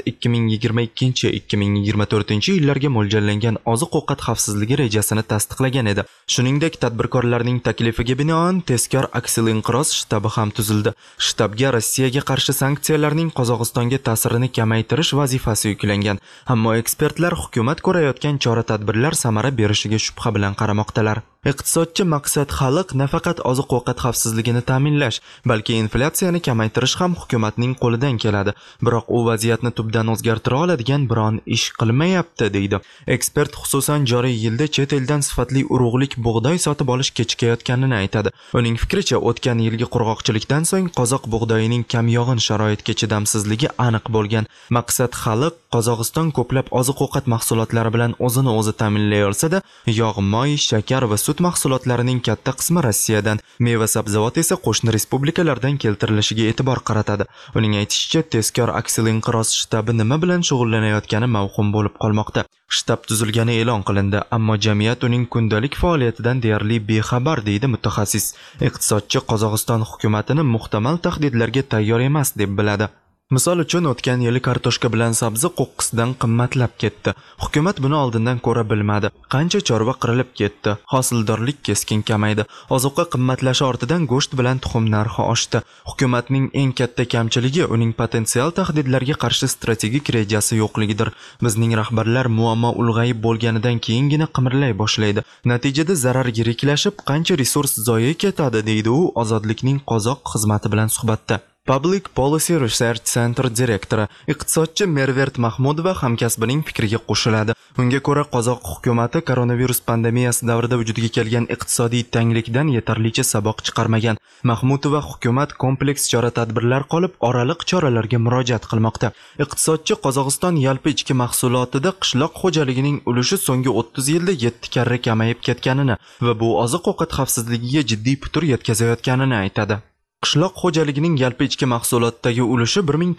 2022-2024 yillarga mo'ljallangan oziq-ovqat xavfsizligi rejasini tasdiqlagan edi. Shuningdek, tadbirkorlarning taklifiga binoan tezkor aksil-inqiroz shtabi ham tuzildi. Shtabga Rossiyaga qarshi sanksiyalarning Qozog'istonga ta'sirini kamaytirish vazifasi yuklangan. Ammo ekspertlar hukumat ko'rayotgan chora-tadbirlar samara berishiga shubha bilan qaramoqdalar. Iqtisodchi maqsad xalq nafaqat oziq-ovqat xavfsizligini ta'minlash, balki inflyatsiyani kamaytirish ham hukumatning qo'lidan keladi. Biroq u vaziyatni tubdan o'zgartira oladigan biron ish qilmayapti, deydi. Ekspert xususan joriy yilda chet eldan sifatli urug'lik bug'doy sotib olish kechikayotganini aytadi. Uning fikricha, o'tgan yilgi qurg'oqchilikdan so'ng qozoq bug'doyining kamyog'in sharoitga chidamsizligi aniq bo'lgan. Maqsad xalq Qozog'iston ko'plab oziq-ovqat mahsulotlari bilan o'zini o'zi ta'minlay olsa-da, yog', moy, shakar va sut mahsulotlarining katta qismi Rossiyadan, meva-sabzavot esa qo'shni respublikalardan keltirilishiga e'tibor qaratadi. Uning aytishicha, tezkor aksil-inqiroz shtabi nima bilan shug'ullanayotgani mavhum bo'lib qolmoqda. Shtab tuzilgani e'lon qilindi, ammo jamiyat uning kundalik faoliyatidan deyarli bexabar, deydi mutaxassis. Iqtisodchi Qozog'iston hukumatini muhtamal tahdidlarga tayyor emas deb biladi. Misol uchun, o'tgan yili kartoshka bilan sabzi qo'qqisidan qimmatlab ketdi. Hukumat buni oldindan ko'ra bilmadi. Qancha chorva qirilib ketdi. Hosildorlik keskin kamaydi. Ozuqa qimmatlashi ortidan go'sht bilan tuxum narxi oshdi. Hukumatning eng katta kamchiligi uning potensial tahdidlarga qarshi strategik rejasi yo'qligidir. Bizning rahbarlar muammo ulg'ayib bo'lganidan keyingina qimirlay boshlaydi. Natijada zarar yiriklashib, qancha resurs zoye ketadi, deydi u Ozodlikning qozoq xizmati bilan suhbatda. Public Policy Research Center direktori, iqtisodchi Mervert Mahmudova hamkasbining fikriga qo'shiladi. Unga ko'ra, qozoq hukumati koronavirus pandemiyasi davrida vujudga kelgan iqtisodiy tanglikdan yetarlicha saboq chiqarmagan. Mahmudova hukumat kompleks chora-tadbirlar qolib, oraliq choralarga murojaat qilmoqda. Iqtisodchi Qozog'iston yalpi ichki mahsulotida qishloq xo'jaligining ulushi so'nggi 30 yilda 7 karra kamayib ketganini va bu oziq-ovqat xavfsizligiga jiddiy putur yetkazayotganini aytadi. Qishloq xo'jaligining yalpi ichki mahsulotdagi ulushi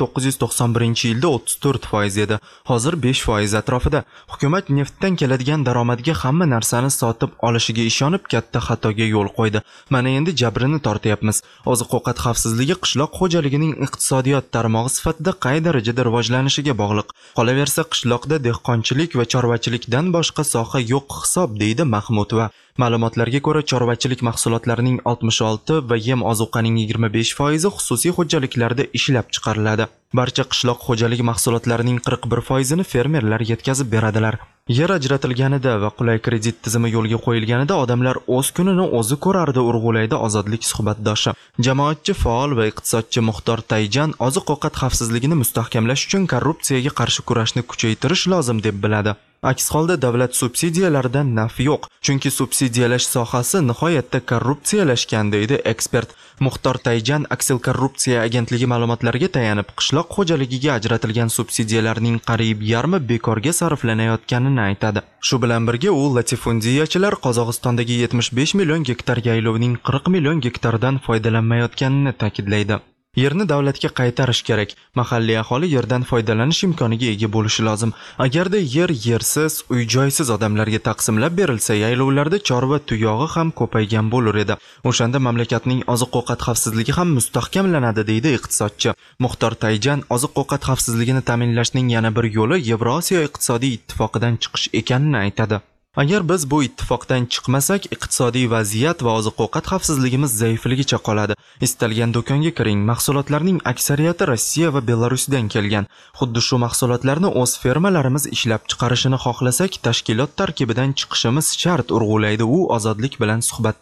1991-yilda 34% edi. Hozir 5% atrofida. Hukumat neftdan keladigan daromadga hamma narsani sotib olishiga ishonib katta xatoga yo'l qo'ydi. Mana endi jabrini tortyapmiz. Oziq-ovqat xavfsizligi qishloq xo'jaligining iqtisodiyot tarmog'i sifatida qay darajada rivojlanishiga bog'liq. Qolaversa, qishloqda dehqonchilik va chorvachilikdan boshqa soha yo'q hisob, deydi Mahmudova. Ma'lumotlarga ko'ra, chorvachilik mahsulotlarining 66 va yem ozuqaning 25% xususiy xo'jaliklarda ishlab chiqariladi. Barcha qishloq xo'jaligi mahsulotlarining 41%ni fermerlar yetkazib beradilar. Yer ajratilganida va qulay kredit tizimi yo'lga qo'yilganida odamlar o'z kunini o'zi ko'rardi, urg'ulaydi Ozodlik suhbatdoshi. Jamoatchi faol va iqtisodchi Muxtor Tayjan oziq-ovqat xavfsizligini mustahkamlash uchun korrupsiyaga qarshi kurashni kuchaytirish lozim deb biladi. Aks holda davlat subsidiyalaridan naf yo'q, chunki subsidiyalash sohasi nihoyatda korrupsiyalashgan, deydi ekspert. Muxtor Tayjan Aksil korrupsiya agentligi ma'lumotlariga tayanib, qishloq xo'jaligiga ajratilgan subsidiyalarning qariyb yarmi bekorga sarflanayotganini aytadi. Shu bilan birga u latifundiyachilar Qozog'istondagi 75 million gektar yaylovning 40 million gektardan foydalanmayotganini ta'kidlaydi. Yerni davlatga qaytarish kerak. Mahalliy aholi yerdan foydalanish imkoniga ega bo'lishi lozim. Agarda yer yersiz, uy-joysiz odamlarga taqsimlab berilsa, yaylovlarda chorva tuyog'i ham ko'paygan bo'lar edi. O'shanda mamlakatning oziq-ovqat xavfsizligi ham mustahkamlanadi, deydi iqtisodchi. Muxtor Tayjan oziq-ovqat xavfsizligini ta'minlashning yana bir yo'li Yevrosiyo iqtisodiy ittifoqidan chiqish ekanini aytadi. Agar biz bu ittifoqdan chiqmasak, iqtisodiy vaziyat va oziq-ovqat xavfsizligimiz zaifligicha qoladi. Istalgan do'konga kiring, mahsulotlarning aksariyati Rossiya va Belarusdan kelgan. Xuddi shu mahsulotlarni o'z fermalarimiz ishlab chiqarishini xohlasak, tashkilot tarkibidan chiqishimiz shart, urg'ulaydi u Ozodlik bilan suhbatda.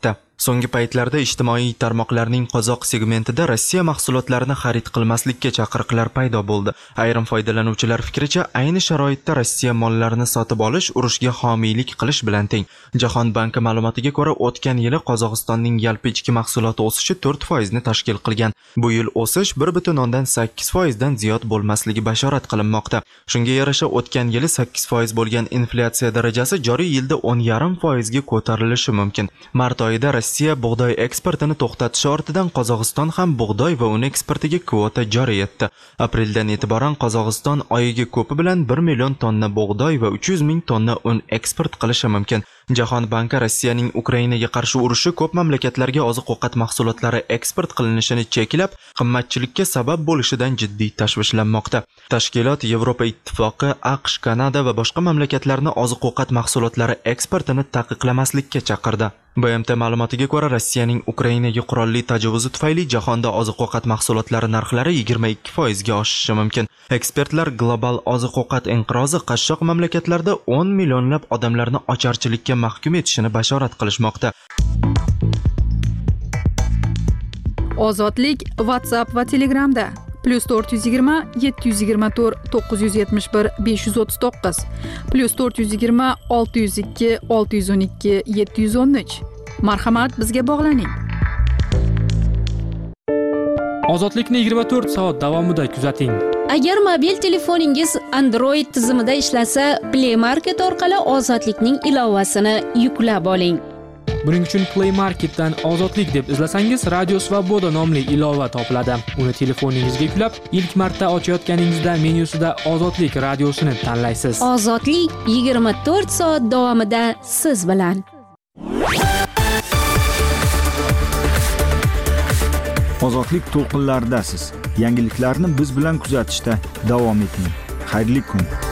So'nggi paytlarda ijtimoiy tarmoqlarning qozoq segmentida Rossiya mahsulotlarini xarid qilmaslikka chaqiriqlar paydo bo'ldi. Ayrim foydalanuvchilar fikricha, ayni sharoitda Rossiya mollarini sotib olish urushga homiylik qilish bilan teng. Jahon banki ma'lumotiga ko'ra, o'tgan yili Qozog'istonning yalpi ichki mahsuloti o'sishi 4% ni tashkil qilgan. Bu yil o'sish 1.8% dan ziyod bo'lmasligi bashorat qilinmoqda. Shunga yarasha o'tgan yili 8% bo'lgan inflyatsiya darajasi joriy yilda 10.5% ga ko'tarilishi mumkin. Mart oyida Rossiya bug'doy eksportini to'xtatishi ortidan Qozog'iston ham bug'doy va un eksportiga kvota joriy etdi. Apreldan e'tiboran Qozog'iston oyiga ko'pi bilan 1 million tonna bug'doy va 300 ming tonna un eksport qilishi mumkin. Jahon banki Rossiyaning Ukrainaga qarshi urushi ko'p mamlakatlarga oziq-ovqat mahsulotlari eksport qilinishini cheklab, qimmatchilikka sabab bo'lishidan jiddiy tashvishlanmoqda. Tashkilot Yevropa Ittifoqi, AQSh, Kanada va boshqa mamlakatlarni oziq-ovqat mahsulotlari eksportini taqiqlamaslikka chaqirdi. BMT ma'lumotiga ko'ra, Rossiyaning Ukrainaga qurolli tajovuzi tufayli jahonda oziq-ovqat mahsulotlari narxlari 22% ga oshishi mumkin. Ekspertlar global oziq-ovqat inqirozi qashshoq mamlakatlarda 10 millionlab odamlarni ocharchilikka mahkum etishini bashorat qilishmoqda. Ozodlik WhatsApp va Telegramda +420 724 971 539 +420 602 612 713. Marhamat, bizga bog'laning. Ozodlikni 24 soat davomida kuzating. Agar mobil telefoningiz Android tizimida ishlasa, Play Market orqali Ozodlikning ilovasini yuklab oling. Buning uchun Play Marketdan Ozodlik deb izlasangiz, Radio Svoboda nomli ilova topiladi. Uni telefoningizga yuklab, ilk marta ochayotganingizda menyusida Ozodlik radiosini tanlaysiz. Ozodlik 24 soat davomida siz bilan. Ozodlik to'lqinlaridasiz. Yangiliklarni biz bilan kuzatishda davom eting. Xayrli kun.